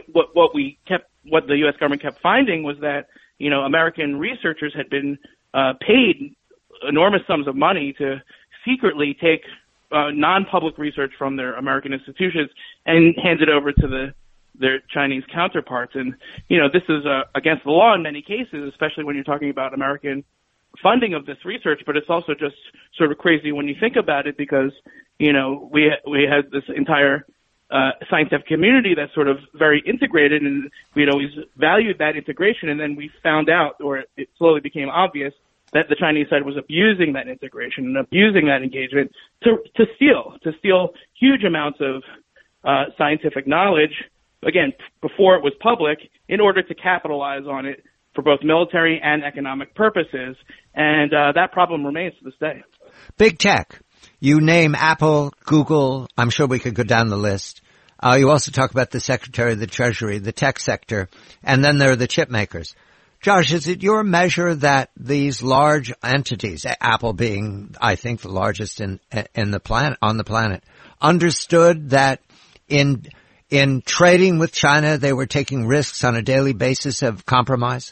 the U.S. government kept finding was that American researchers had been paid enormous sums of money to secretly take non-public research from their American institutions and hand it over to their Chinese counterparts. And this is against the law in many cases, especially when you're talking about American funding of this research, but it's also just sort of crazy when you think about it because, we had this entire scientific community that's sort of very integrated, and we'd always valued that integration, and then we found out, or it slowly became obvious, that the Chinese side was abusing that integration and abusing that engagement to steal huge amounts of scientific knowledge, again, before it was public, in order to capitalize on it for both military and economic purposes. And that problem remains to this day. Big tech. You name Apple, Google. I'm sure we could go down the list. You also talk about the Secretary of the Treasury, the tech sector, and then there are the chip makers. Josh, is it your measure that these large entities, Apple being, I think, the largest on the planet, understood that in trading with China, they were taking risks on a daily basis of compromise?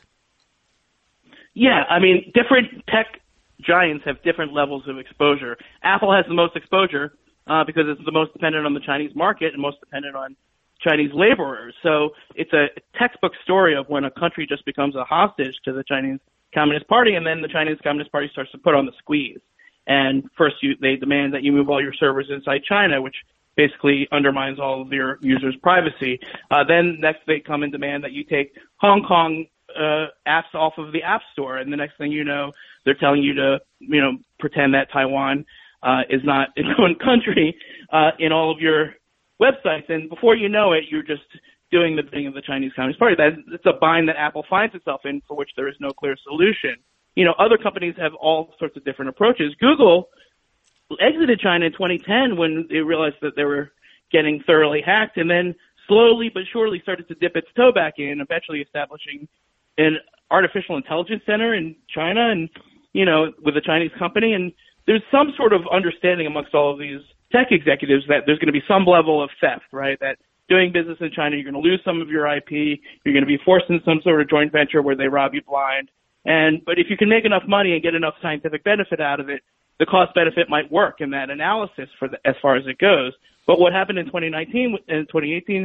Yeah, I mean, different tech giants have different levels of exposure. Apple has the most exposure because it's the most dependent on the Chinese market and most dependent on Chinese laborers. So it's a textbook story of when a country just becomes a hostage to the Chinese Communist Party, and then the Chinese Communist Party starts to put on the squeeze. And first they demand that you move all your servers inside China, which basically undermines all of your users' privacy. Then next they come and demand that you take Hong Kong apps off of the App Store, and the next thing you know, they're telling you to, pretend that Taiwan is not its own country in all of your websites, and before you know it, you're just doing the bidding of the Chinese Communist Party. It's a bind that Apple finds itself in, for which there is no clear solution. Other companies have all sorts of different approaches. Google exited China in 2010 when they realized that they were getting thoroughly hacked, and then slowly but surely started to dip its toe back in, eventually establishing an artificial intelligence center in China and, with a Chinese company. And there's some sort of understanding amongst all of these tech executives that there's going to be some level of theft, right? That doing business in China, you're going to lose some of your IP, you're going to be forced into some sort of joint venture where they rob you blind. But if you can make enough money and get enough scientific benefit out of it, the cost benefit might work in that analysis as far as it goes. But what happened in 2019 and 2018,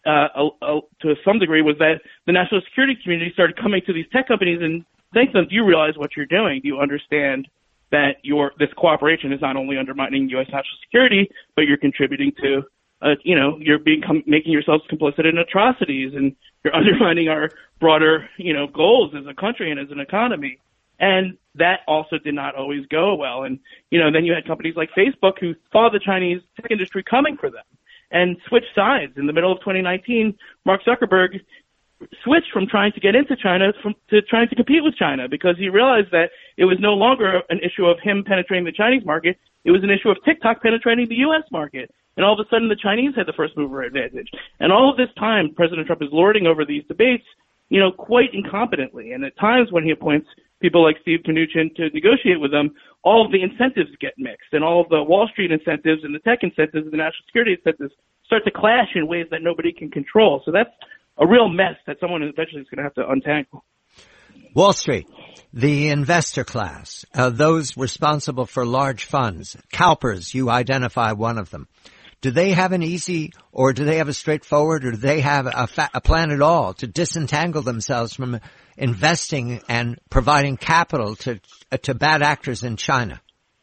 to some degree, was that the national security community started coming to these tech companies and saying to them, do you realize what you're doing? Do you understand that this cooperation is not only undermining U.S. national security, but you're contributing to, you're making yourselves complicit in atrocities, and you're undermining our broader, goals as a country and as an economy. And that also did not always go well. And, then you had companies like Facebook who saw the Chinese tech industry coming for them and switched sides. In the middle of 2019, Mark Zuckerberg switched from trying to get into China to trying to compete with China, because he realized that it was no longer an issue of him penetrating the Chinese market. It was an issue of TikTok penetrating the U.S. market. And all of a sudden, the Chinese had the first mover advantage. And all of this time, President Trump is lording over these debates, quite incompetently. And at times when he appoints people like Steve Mnuchin to negotiate with them, all of the incentives get mixed, and all of the Wall Street incentives and the tech incentives and the national security incentives start to clash in ways that nobody can control. So that's a real mess that someone eventually is going to have to untangle. Wall Street, the investor class, those responsible for large funds, CalPERS, you identify one of them. Do they have an easy, or do they have a straightforward, or do they have a plan at all to disentangle themselves from investing and providing capital to bad actors in China?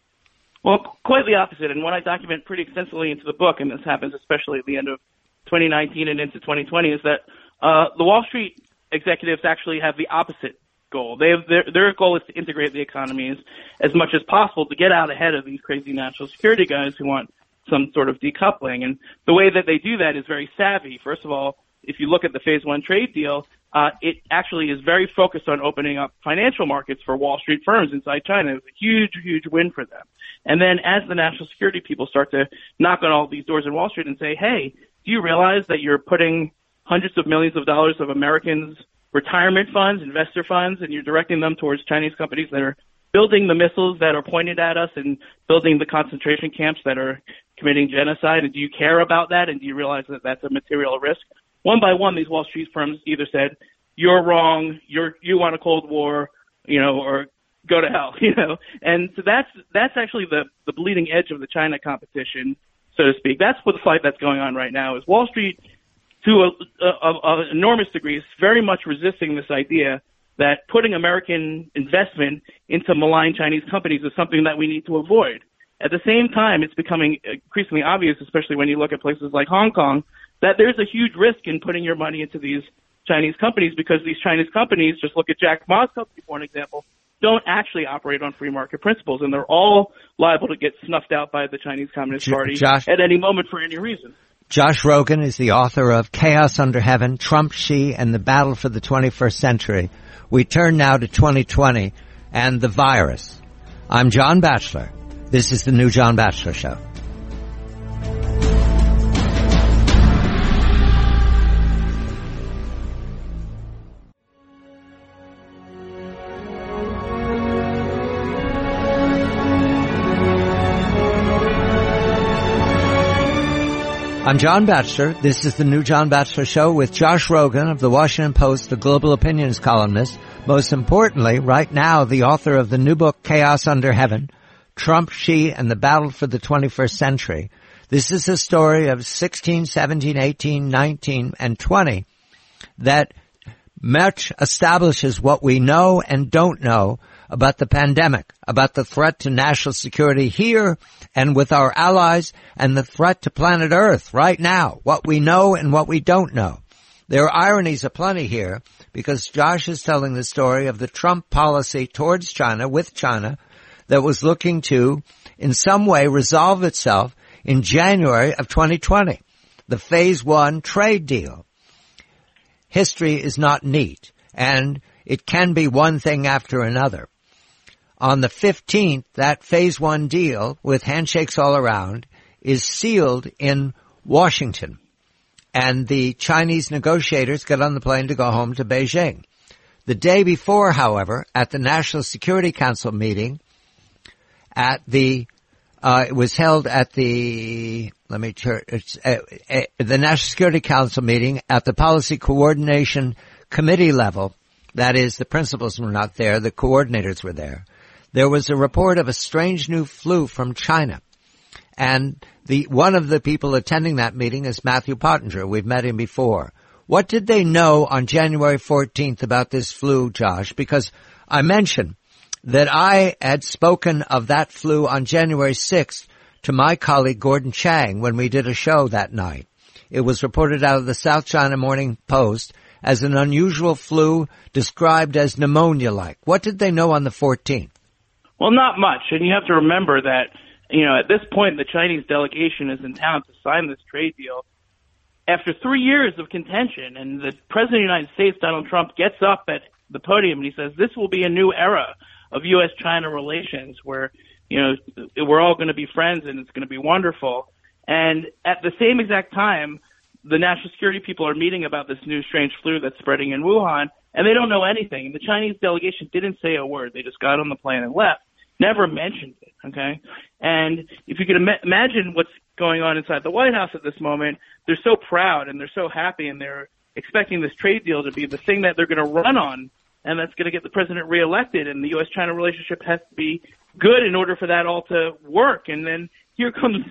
Well, quite the opposite. And what I document pretty extensively into the book, and this happens especially at the end of 2019 and into 2020, is that the Wall Street executives actually have the opposite goal. Their goal is to integrate the economies as much as possible to get out ahead of these crazy national security guys who want some sort of decoupling. And the way that they do that is very savvy. First of all, if you look at the Phase 1 trade deal, it actually is very focused on opening up financial markets for Wall Street firms inside China. It was a huge, huge win for them. And then as the national security people start to knock on all these doors in Wall Street and say, hey, do you realize that you're putting hundreds of millions of dollars of Americans' retirement funds, investor funds, and you're directing them towards Chinese companies that are building the missiles that are pointed at us and building the concentration camps that are committing genocide? And do you care about that? And do you realize that that's a material risk? One by one, these Wall Street firms either said, you're wrong, you want a Cold War, or go to hell, And so that's actually the bleeding edge of the China competition, so to speak. That's what the fight that's going on right now is Wall Street, to an enormous degree, is very much resisting this idea that putting American investment into malign Chinese companies is something that we need to avoid. At the same time, it's becoming increasingly obvious, especially when you look at places like Hong Kong, that there's a huge risk in putting your money into these Chinese companies, because these Chinese companies, just look at Jack Ma's company for an example, don't actually operate on free market principles, and they're all liable to get snuffed out by the Chinese Communist Party at any moment for any reason. Josh Rogin is the author of Chaos Under Heaven, Trump, Xi, and the Battle for the 21st Century. We turn now to 2020 and the virus. I'm John Batchelor. This is the new John Batchelor Show. I'm John Batchelor. This is the new John Batchelor Show with Josh Rogin of the Washington Post, the global opinions columnist. Most importantly, right now, the author of the new book, Chaos Under Heaven, Trump, Xi, and the Battle for the 21st Century. This is a story of 16, 17, 18, 19, and 20 that much establishes what we know and don't know about the pandemic, about the threat to national security here and with our allies, and the threat to planet Earth right now, what we know and what we don't know. There are ironies aplenty here, because Josh is telling the story of the Trump policy towards China, with China, that was looking to, in some way, resolve itself in January of 2020, the Phase 1 trade deal. History is not neat, and it can be one thing after another. On the 15th, that phase one deal with handshakes all around is sealed in Washington. And the Chinese negotiators get on the plane to go home to Beijing. The day before, however, at the National Security Council meeting, it was held at the National Security Council meeting at the Policy Coordination Committee level. That is, the principals were not there, the coordinators were there. There was a report of a strange new flu from China. And one of the people attending that meeting is Matthew Pottinger. We've met him before. What did they know on January 14th about this flu, Josh? Because I mentioned that I had spoken of that flu on January 6th to my colleague Gordon Chang when we did a show that night. It was reported out of the South China Morning Post as an unusual flu described as pneumonia-like. What did they know on the 14th? Well, not much. And you have to remember that, at this point, the Chinese delegation is in town to sign this trade deal. After 3 years of contention, and the President of the United States, Donald Trump, gets up at the podium and he says, this will be a new era of U.S.-China relations where, we're all going to be friends and it's going to be wonderful. And at the same exact time, the national security people are meeting about this new strange flu that's spreading in Wuhan, and they don't know anything. The Chinese delegation didn't say a word. They just got on the plane and left. Never mentioned it, okay? And if you could imagine what's going on inside the White House at this moment, they're so proud and they're so happy and they're expecting this trade deal to be the thing that they're going to run on, and that's going to get the president reelected, and the U.S.-China relationship has to be good in order for that all to work. And then here comes,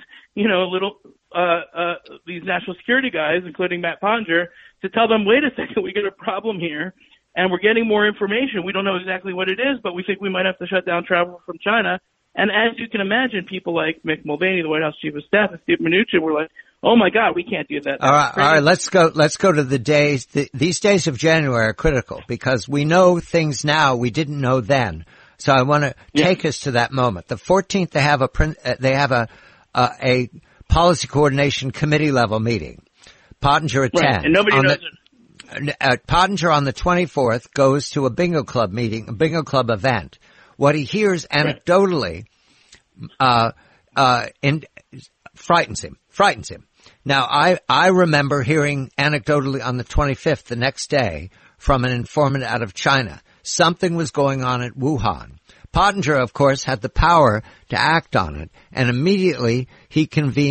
these national security guys, including Matt Pottinger, to tell them, wait a second, we got a problem here. And we're getting more information. We don't know exactly what it is, but we think we might have to shut down travel from China. And as you can imagine, people like Mick Mulvaney, the White House Chief of Staff, and Steve Mnuchin were like, "Oh my God, we can't do that." All right. Let's go to the days. These days of January are critical because we know things now we didn't know then. So I want to take us to that moment. The 14th, they have a policy coordination committee level meeting. Pottinger attends. Right, and nobody knows it. Pottinger on the 24th goes to a bingo club meeting, a bingo club event. What he hears anecdotally, frightens him. Now, I remember hearing anecdotally on the 25th, the next day, from an informant out of China. Something was going on at Wuhan. Pottinger, of course, had the power to act on it, and immediately he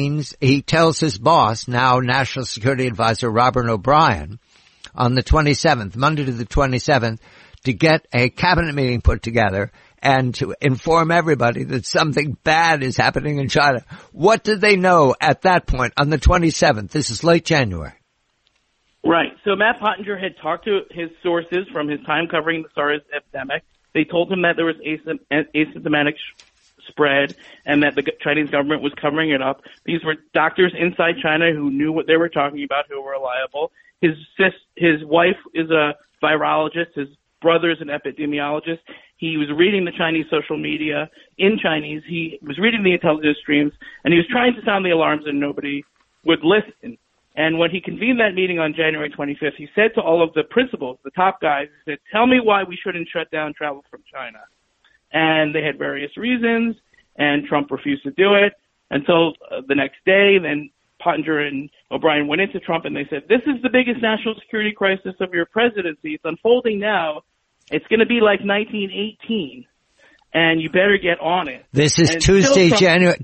tells his boss, now National Security Advisor Robert O'Brien, on the 27th, Monday to the 27th, to get a cabinet meeting put together and to inform everybody that something bad is happening in China. What did they know at that point on the 27th? This is late January. Right. So Matt Pottinger had talked to his sources from his time covering the SARS epidemic. They told him that there was asymptomatic spread and that the Chinese government was covering it up. These were doctors inside China who knew what they were talking about, who were reliable. His wife is a virologist. His brother is an epidemiologist. He was reading the Chinese social media in Chinese. He was reading the intelligence streams, and he was trying to sound the alarms, and nobody would listen. And when he convened that meeting on January 25th, he said to all of the principals, the top guys, he said, tell me why we shouldn't shut down travel from China. And they had various reasons, and Trump refused to do it until the next day. Then Pottinger and O'Brien went into Trump and they said, this is the biggest national security crisis of your presidency. It's unfolding now. It's going to be like 1918, and you better get on it. This is Tuesday, January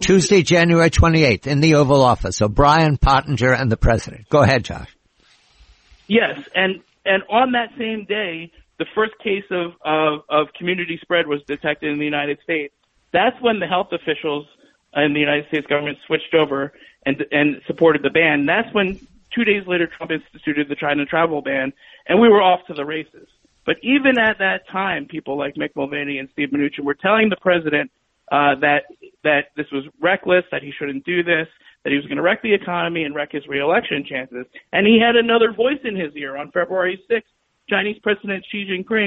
28th in the Oval Office. O'Brien, Pottinger, and the president. Go ahead, Josh. Yes, and on that same day, the first case of community spread was detected in the United States. That's when the health officials in the United States government switched over and supported the ban. That's when 2 days later Trump instituted the China travel ban, and we were off to the races. But even at that time, people like Mick Mulvaney and Steve Mnuchin were telling the president that this was reckless, that he shouldn't do this, that he was going to wreck the economy and wreck his reelection chances. And he had another voice in his ear. On February 6th, Chinese President Xi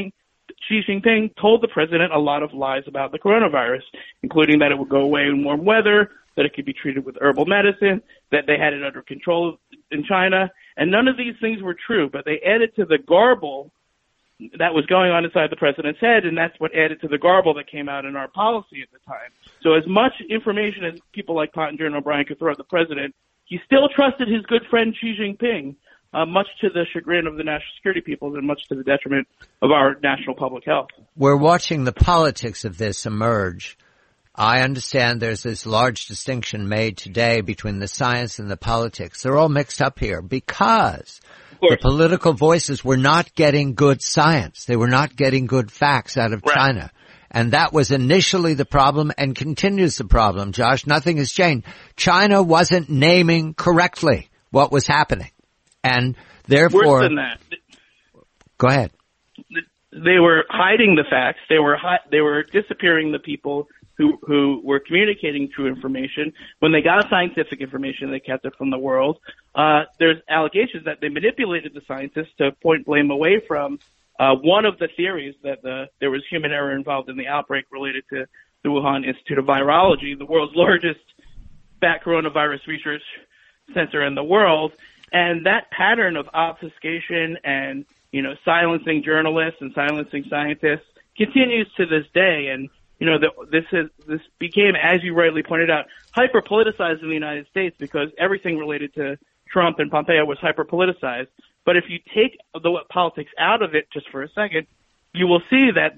Jinping told the president a lot of lies about the coronavirus, including that it would go away in warm weather, that it could be treated with herbal medicine, that they had it under control in China. And none of these things were true, but they added to the garble that was going on inside the president's head, and that's what added to the garble that came out in our policy at the time. So as much information as people like Pottinger and O'Brien could throw at the president, he still trusted his good friend Xi Jinping, much to the chagrin of the national security peoples and much to the detriment of our national public health. We're watching the politics of this emerge. I understand there's this large distinction made today between the science and the politics. They're all mixed up here because the political voices were not getting good science. They were not getting good facts out of China. And that was initially the problem and continues the problem, Josh. Nothing has changed. China wasn't naming correctly what was happening. And therefore, worse than that. Go ahead. They were hiding the facts. They were disappearing the people who were communicating true information. When they got scientific information, they kept it from the world. There's allegations that they manipulated the scientists to point blame away from one of the theories that there was human error involved in the outbreak related to the Wuhan Institute of Virology, the world's largest bat coronavirus research center in the world. And that pattern of obfuscation and, silencing journalists and silencing scientists continues to this day. And, this became, as you rightly pointed out, hyper politicized in the United States because everything related to Trump and Pompeo was hyper politicized. But if you take the politics out of it just for a second, you will see that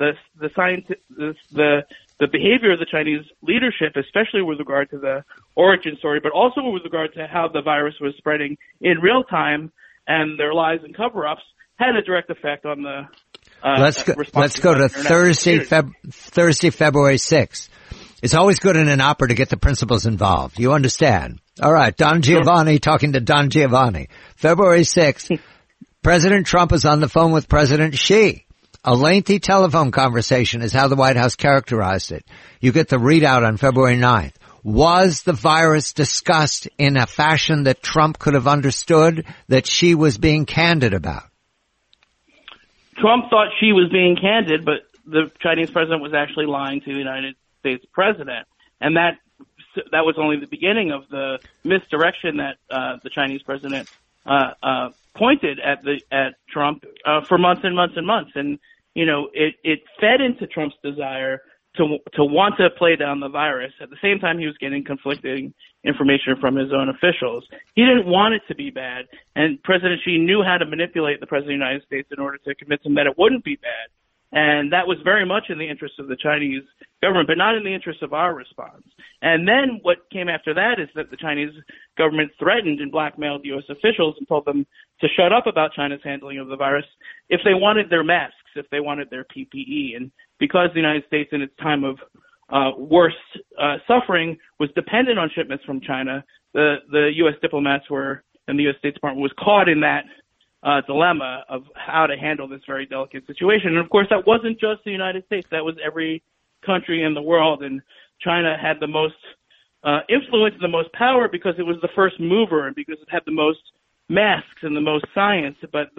the behavior of the Chinese leadership, especially with regard to the origin story, but also with regard to how the virus was spreading in real time and their lies and cover-ups, had a direct effect on the Let's go to Thursday, February 6th. It's always good in an opera to get the principals involved. You understand? All right, Don Giovanni talking to Don Giovanni. February 6th, President Trump is on the phone with President Xi. A lengthy telephone conversation is how the White House characterized it. You get the readout on February 9th. Was the virus discussed in a fashion that Trump could have understood, that Xi was being candid about? Trump thought Xi was being candid, but the Chinese president was actually lying to the United States president. And that was only the beginning of the misdirection that the Chinese president pointed at Trump for months and months and months. And, it fed into Trump's desire to want to play down the virus. At the same time, he was getting conflicting information from his own officials. He didn't want it to be bad, and President Xi knew how to manipulate the President of the United States in order to convince him that it wouldn't be bad. And that was very much in the interest of the Chinese government, but not in the interest of our response. And then what came after that is that the Chinese government threatened and blackmailed U.S. officials and told them to shut up about China's handling of the virus if they wanted their masks, if they wanted their PPE. And because the United States in its time of worst suffering was dependent on shipments from China, the U.S. diplomats and the U.S. State Department was caught in that dilemma of how to handle this very delicate situation. And of course, that wasn't just the United States. That was every country in the world. And China had the most influence and the most power because it was the first mover and because it had the most masks and the most science. But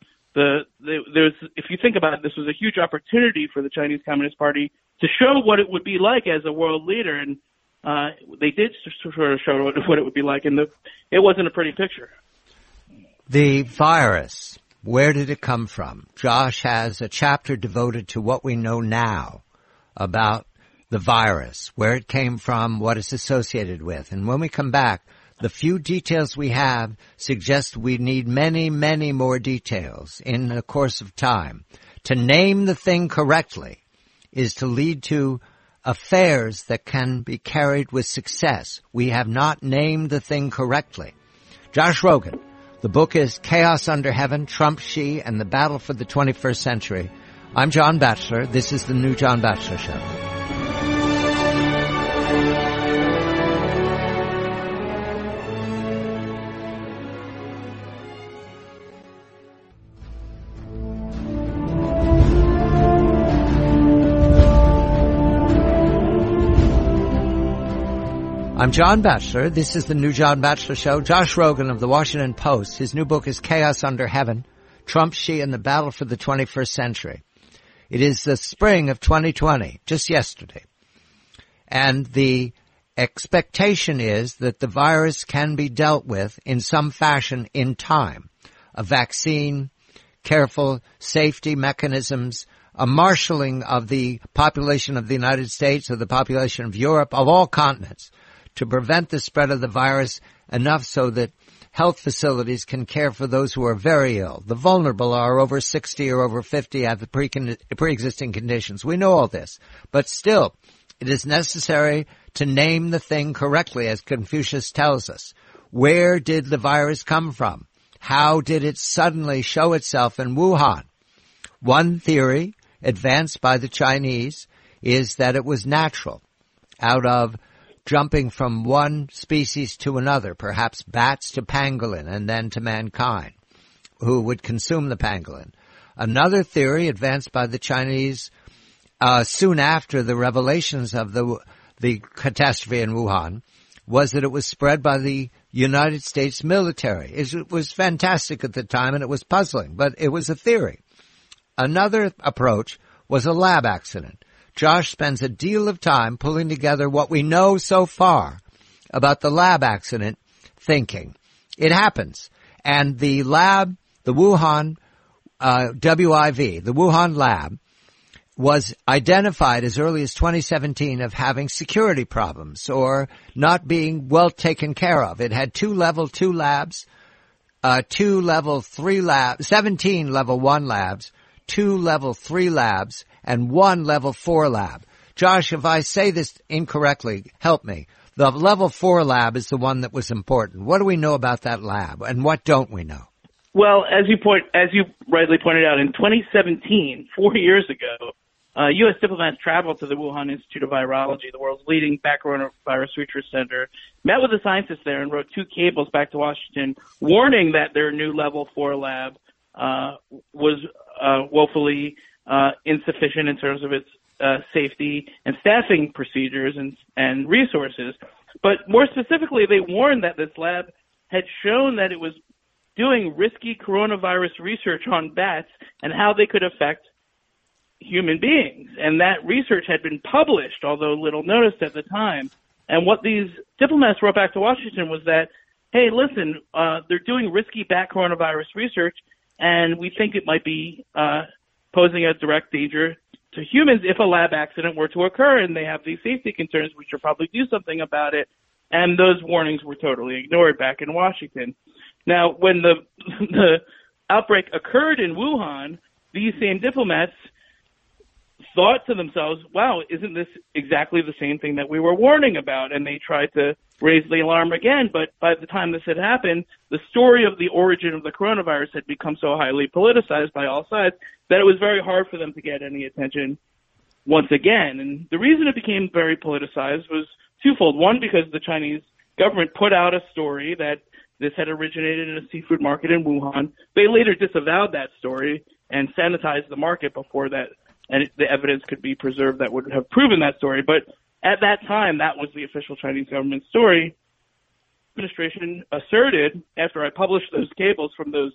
if you think about it, this was a huge opportunity for the Chinese Communist Party to show what it would be like as a world leader. And they did sort of show what it would be like. And it wasn't a pretty picture. The virus, where did it come from? Josh has a chapter devoted to what we know now about the virus, where it came from, what it's associated with. And when we come back, the few details we have suggest we need many, many more details in the course of time. To name the thing correctly is to lead to affairs that can be carried with success. We have not named the thing correctly. Josh Rogin. The book is Chaos Under Heaven, Trump, Xi, and the Battle for the 21st Century. I'm John Batchelor. This is the New John Batchelor Show. I'm John Batchelor. This is the New John Batchelor Show. Josh Rogin of the Washington Post. His new book is Chaos Under Heaven, Trump, Xi, and the Battle for the 21st Century. It is the spring of 2020, just yesterday. And the expectation is that the virus can be dealt with in some fashion in time. A vaccine careful safety mechanisms, a marshalling of the population of the United States, of the population of Europe, of all continents, to prevent the spread of the virus enough so that health facilities can care for those who are very ill. The vulnerable are over 60 or over 50, have the pre-existing conditions. We know all this. But still, it is necessary to name the thing correctly, as Confucius tells us. Where did the virus come from? How did it suddenly show itself in Wuhan? One theory, advanced by the Chinese, is that it was natural, out of jumping from one species to another, perhaps bats to pangolin and then to mankind, who would consume the pangolin. Another theory, advanced by the Chinese soon after the revelations of the catastrophe in Wuhan, was that it was spread by the United States military. It was fantastic at the time and it was puzzling, but it was a theory. Another approach was a lab accident. Josh spends a deal of time pulling together what we know so far about the lab accident, thinking it happens. And the lab, the Wuhan WIV, the Wuhan lab, was identified as early as 2017 of having security problems or not being well taken care of. It had 2 level 2 labs, 2 level 3 labs, 17 level 1 labs, 2 level 3 labs, and 1 level 4 lab. Josh, if I say this incorrectly, help me. The level 4 lab is the one that was important. What do we know about that lab, and what don't we know? Well, as you rightly pointed out, in 2017, 4 years ago, U.S. diplomats traveled to the Wuhan Institute of Virology, the world's leading coronavirus research center, met with the scientists there, and wrote 2 cables back to Washington warning that their new level 4 lab was woefully insufficient in terms of its safety and staffing procedures and resources. But more specifically, they warned that this lab had shown that it was doing risky coronavirus research on bats and how they could affect human beings. And that research had been published, although little noticed at the time. And what these diplomats wrote back to Washington was that, hey, listen, they're doing risky bat coronavirus research, and we think it might be posing a direct danger to humans if a lab accident were to occur, and they have these safety concerns. We should probably do something about it. And those warnings were totally ignored back in Washington. Now, when the outbreak occurred in Wuhan, these same diplomats thought to themselves, wow, isn't this exactly the same thing that we were warning about? And they tried to raise the alarm again. But by the time this had happened, the story of the origin of the coronavirus had become so highly politicized by all sides that it was very hard for them to get any attention once again. And the reason it became very politicized was twofold. One, because the Chinese government put out a story that this had originated in a seafood market in Wuhan. They later disavowed that story and sanitized the market before that, and the evidence could be preserved that would have proven that story. But at that time, that was the official Chinese government story. The administration asserted, after I published those cables from those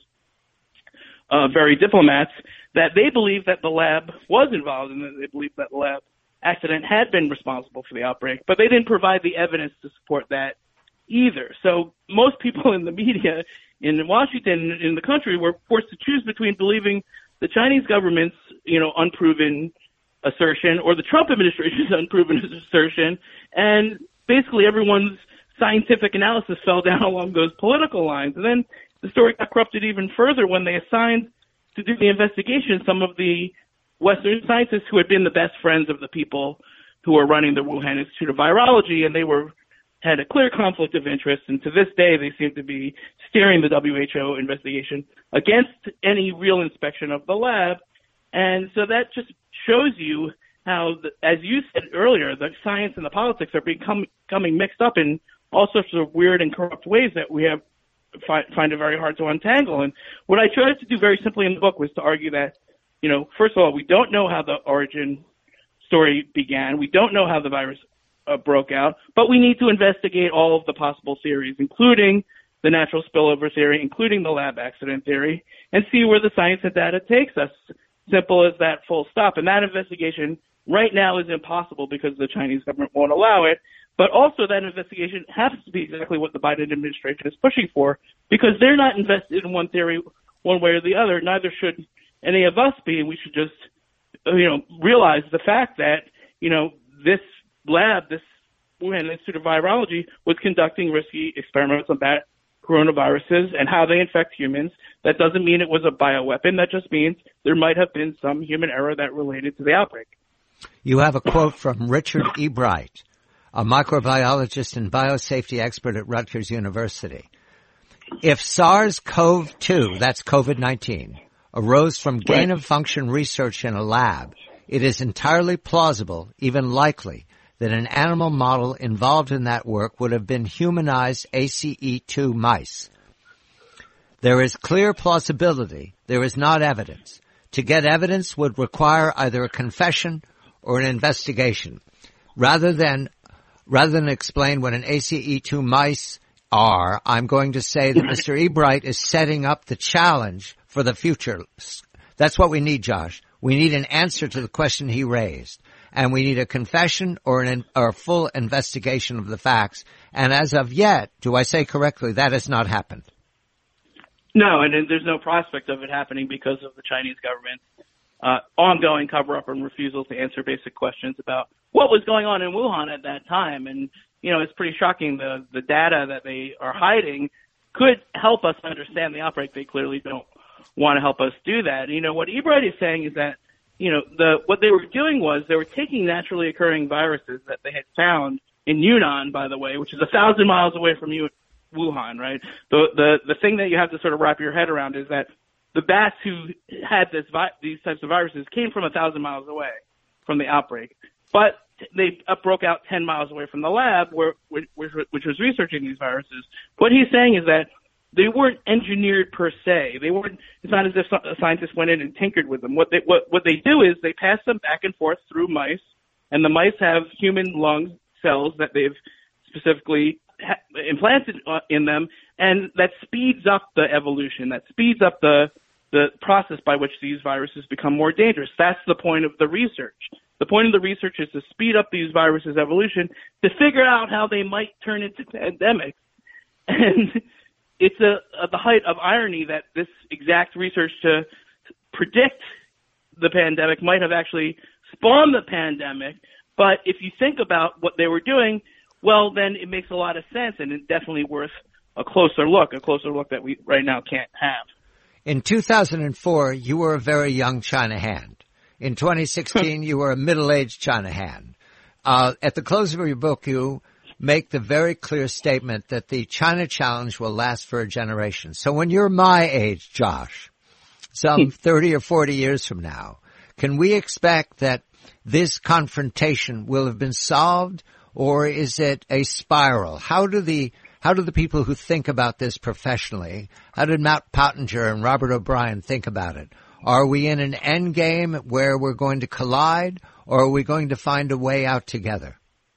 very diplomats, that they believed that the lab was involved and that they believed that the lab accident had been responsible for the outbreak, but they didn't provide the evidence to support that either. So most people in the media in Washington, in the country, were forced to choose between believing the Chinese government's, unproven assertion or the Trump administration's unproven assertion, and basically everyone's scientific analysis fell down along those political lines. And then the story got corrupted even further when they assigned to do the investigation some of the Western scientists who had been the best friends of the people who were running the Wuhan Institute of Virology, and they had a clear conflict of interest, and to this day they seem to be steering the WHO investigation against any real inspection of the lab. And so that just shows you how, as you said earlier, the science and the politics are becoming mixed up in all sorts of weird and corrupt ways that we find it very hard to untangle. And what I tried to do very simply in the book was to argue that, first of all, we don't know how the origin story began. We don't know how the virus broke out, but we need to investigate all of the possible theories, including the natural spillover theory, including the lab accident theory, and see where the science and data takes us. Simple as that, full stop. And that investigation right now is impossible because the Chinese government won't allow it. But also that investigation has to be exactly what the Biden administration is pushing for, because they're not invested in one theory one way or the other. Neither should any of us be. We should just, realize the fact that, this lab, this Wuhan Institute of Virology, was conducting risky experiments on bat coronaviruses and how they infect humans. That doesn't mean it was a bioweapon. That just means there might have been some human error that related to the outbreak. You have a quote from Richard E. Bright, a microbiologist and biosafety expert at Rutgers University. If SARS-CoV-2, that's COVID-19, arose from gain-of-function research in a lab, it is entirely plausible, even likely, that an animal model involved in that work would have been humanized ACE2 mice. There is clear plausibility. There is not evidence. To get evidence would require either a confession or an investigation. Rather than explain what an ACE2 mice are, I'm going to say that Mr. Ebright is setting up the challenge for the future. That's what we need, Josh. We need an answer to the question he raised. And we need a confession or a full investigation of the facts. And as of yet, do I say correctly, that has not happened? No, and there's no prospect of it happening because of the Chinese government's ongoing cover-up and refusal to answer basic questions about what was going on in Wuhan at that time. And, it's pretty shocking the data that they are hiding could help us understand the outbreak. They clearly don't want to help us do that. What Ebright is saying is that, what they were doing was they were taking naturally occurring viruses that they had found in Yunnan, by the way, which is 1,000 miles away from Wuhan, right? The thing that you have to sort of wrap your head around is that the bats who had these types of viruses came from 1,000 miles away from the outbreak, but they broke out 10 miles away from the lab which was researching these viruses. What he's saying is that they weren't engineered per se. It's not as if scientists went in and tinkered with them. What they do is they pass them back and forth through mice, and the mice have human lung cells that they've specifically implanted in them, and that speeds up the evolution. That speeds up the process by which these viruses become more dangerous. That's the point of the research. The point of the research is to speed up these viruses' evolution to figure out how they might turn into pandemics. And it's at the height of irony that this exact research to predict the pandemic might have actually spawned the pandemic. But if you think about what they were doing, well, then it makes a lot of sense, and it's definitely worth a closer look that we right now can't have. In 2004, you were a very young China hand. In 2016, you were a middle-aged China hand. At the close of your book, you make the very clear statement that the China challenge will last for a generation. So when you're my age, Josh, some 30 or 40 years from now, can we expect that this confrontation will have been solved, or is it a spiral? How do the people who think about this professionally, how did Matt Pottinger and Robert O'Brien think about it? Are we in an end game where we're going to collide, or are we going to find a way out together?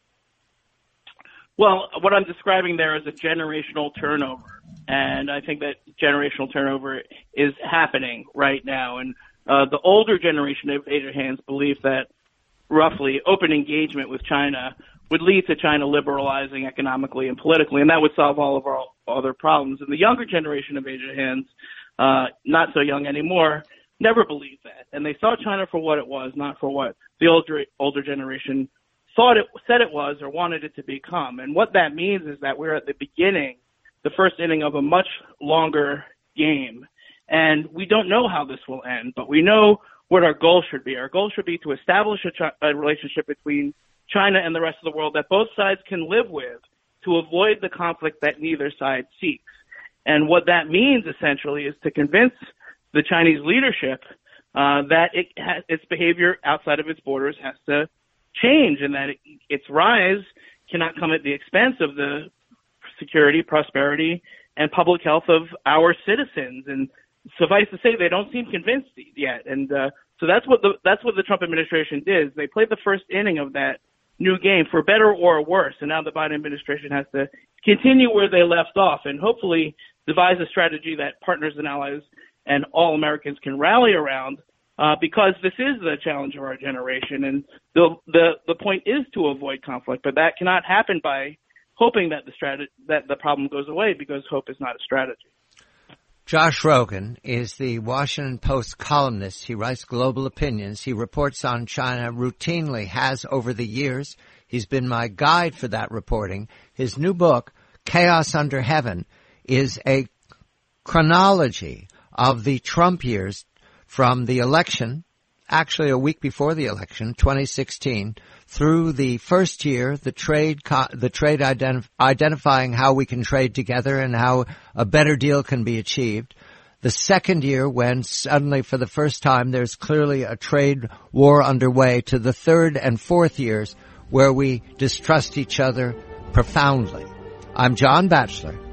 Well, what I'm describing there is a generational turnover, and I think that generational turnover is happening right now. And the older generation of Asian hands believe that roughly open engagement with China would lead to China liberalizing economically and politically, and that would solve all of our other problems. And the younger generation of Asian hands, not so young anymore, never believed that. And they saw China for what it was, not for what the older generation said it was or wanted it to become. And what that means is that we're at the beginning, the first inning of a much longer game. And we don't know how this will end, but we know what our goal should be. Our goal should be to establish a relationship between China and the rest of the world that both sides can live with to avoid the conflict that neither side seeks. And what that means essentially is to convince the Chinese leadership that its behavior outside of its borders has to change, and that its rise cannot come at the expense of the security, prosperity, and public health of our citizens. And suffice to say, they don't seem convinced yet. And so that's what the Trump administration did. They played the first inning of that new game, for better or worse. And now the Biden administration has to continue where they left off and hopefully devise a strategy that partners and allies and all Americans can rally around, because this is the challenge of our generation. And the point is to avoid conflict, but that cannot happen by hoping that the problem goes away, because hope is not a strategy. Josh Rogin is the Washington Post columnist. He writes global opinions. He reports on China routinely, has over the years. He's been my guide for that reporting. His new book, Chaos Under Heaven, is a chronology of the Trump years from the election, actually a week before the election, 2016, through the first year, the trade identifying how we can trade together and how a better deal can be achieved. The second year, when suddenly for the first time there's clearly a trade war underway, to the third and fourth years where we distrust each other profoundly. I'm John Batchelor,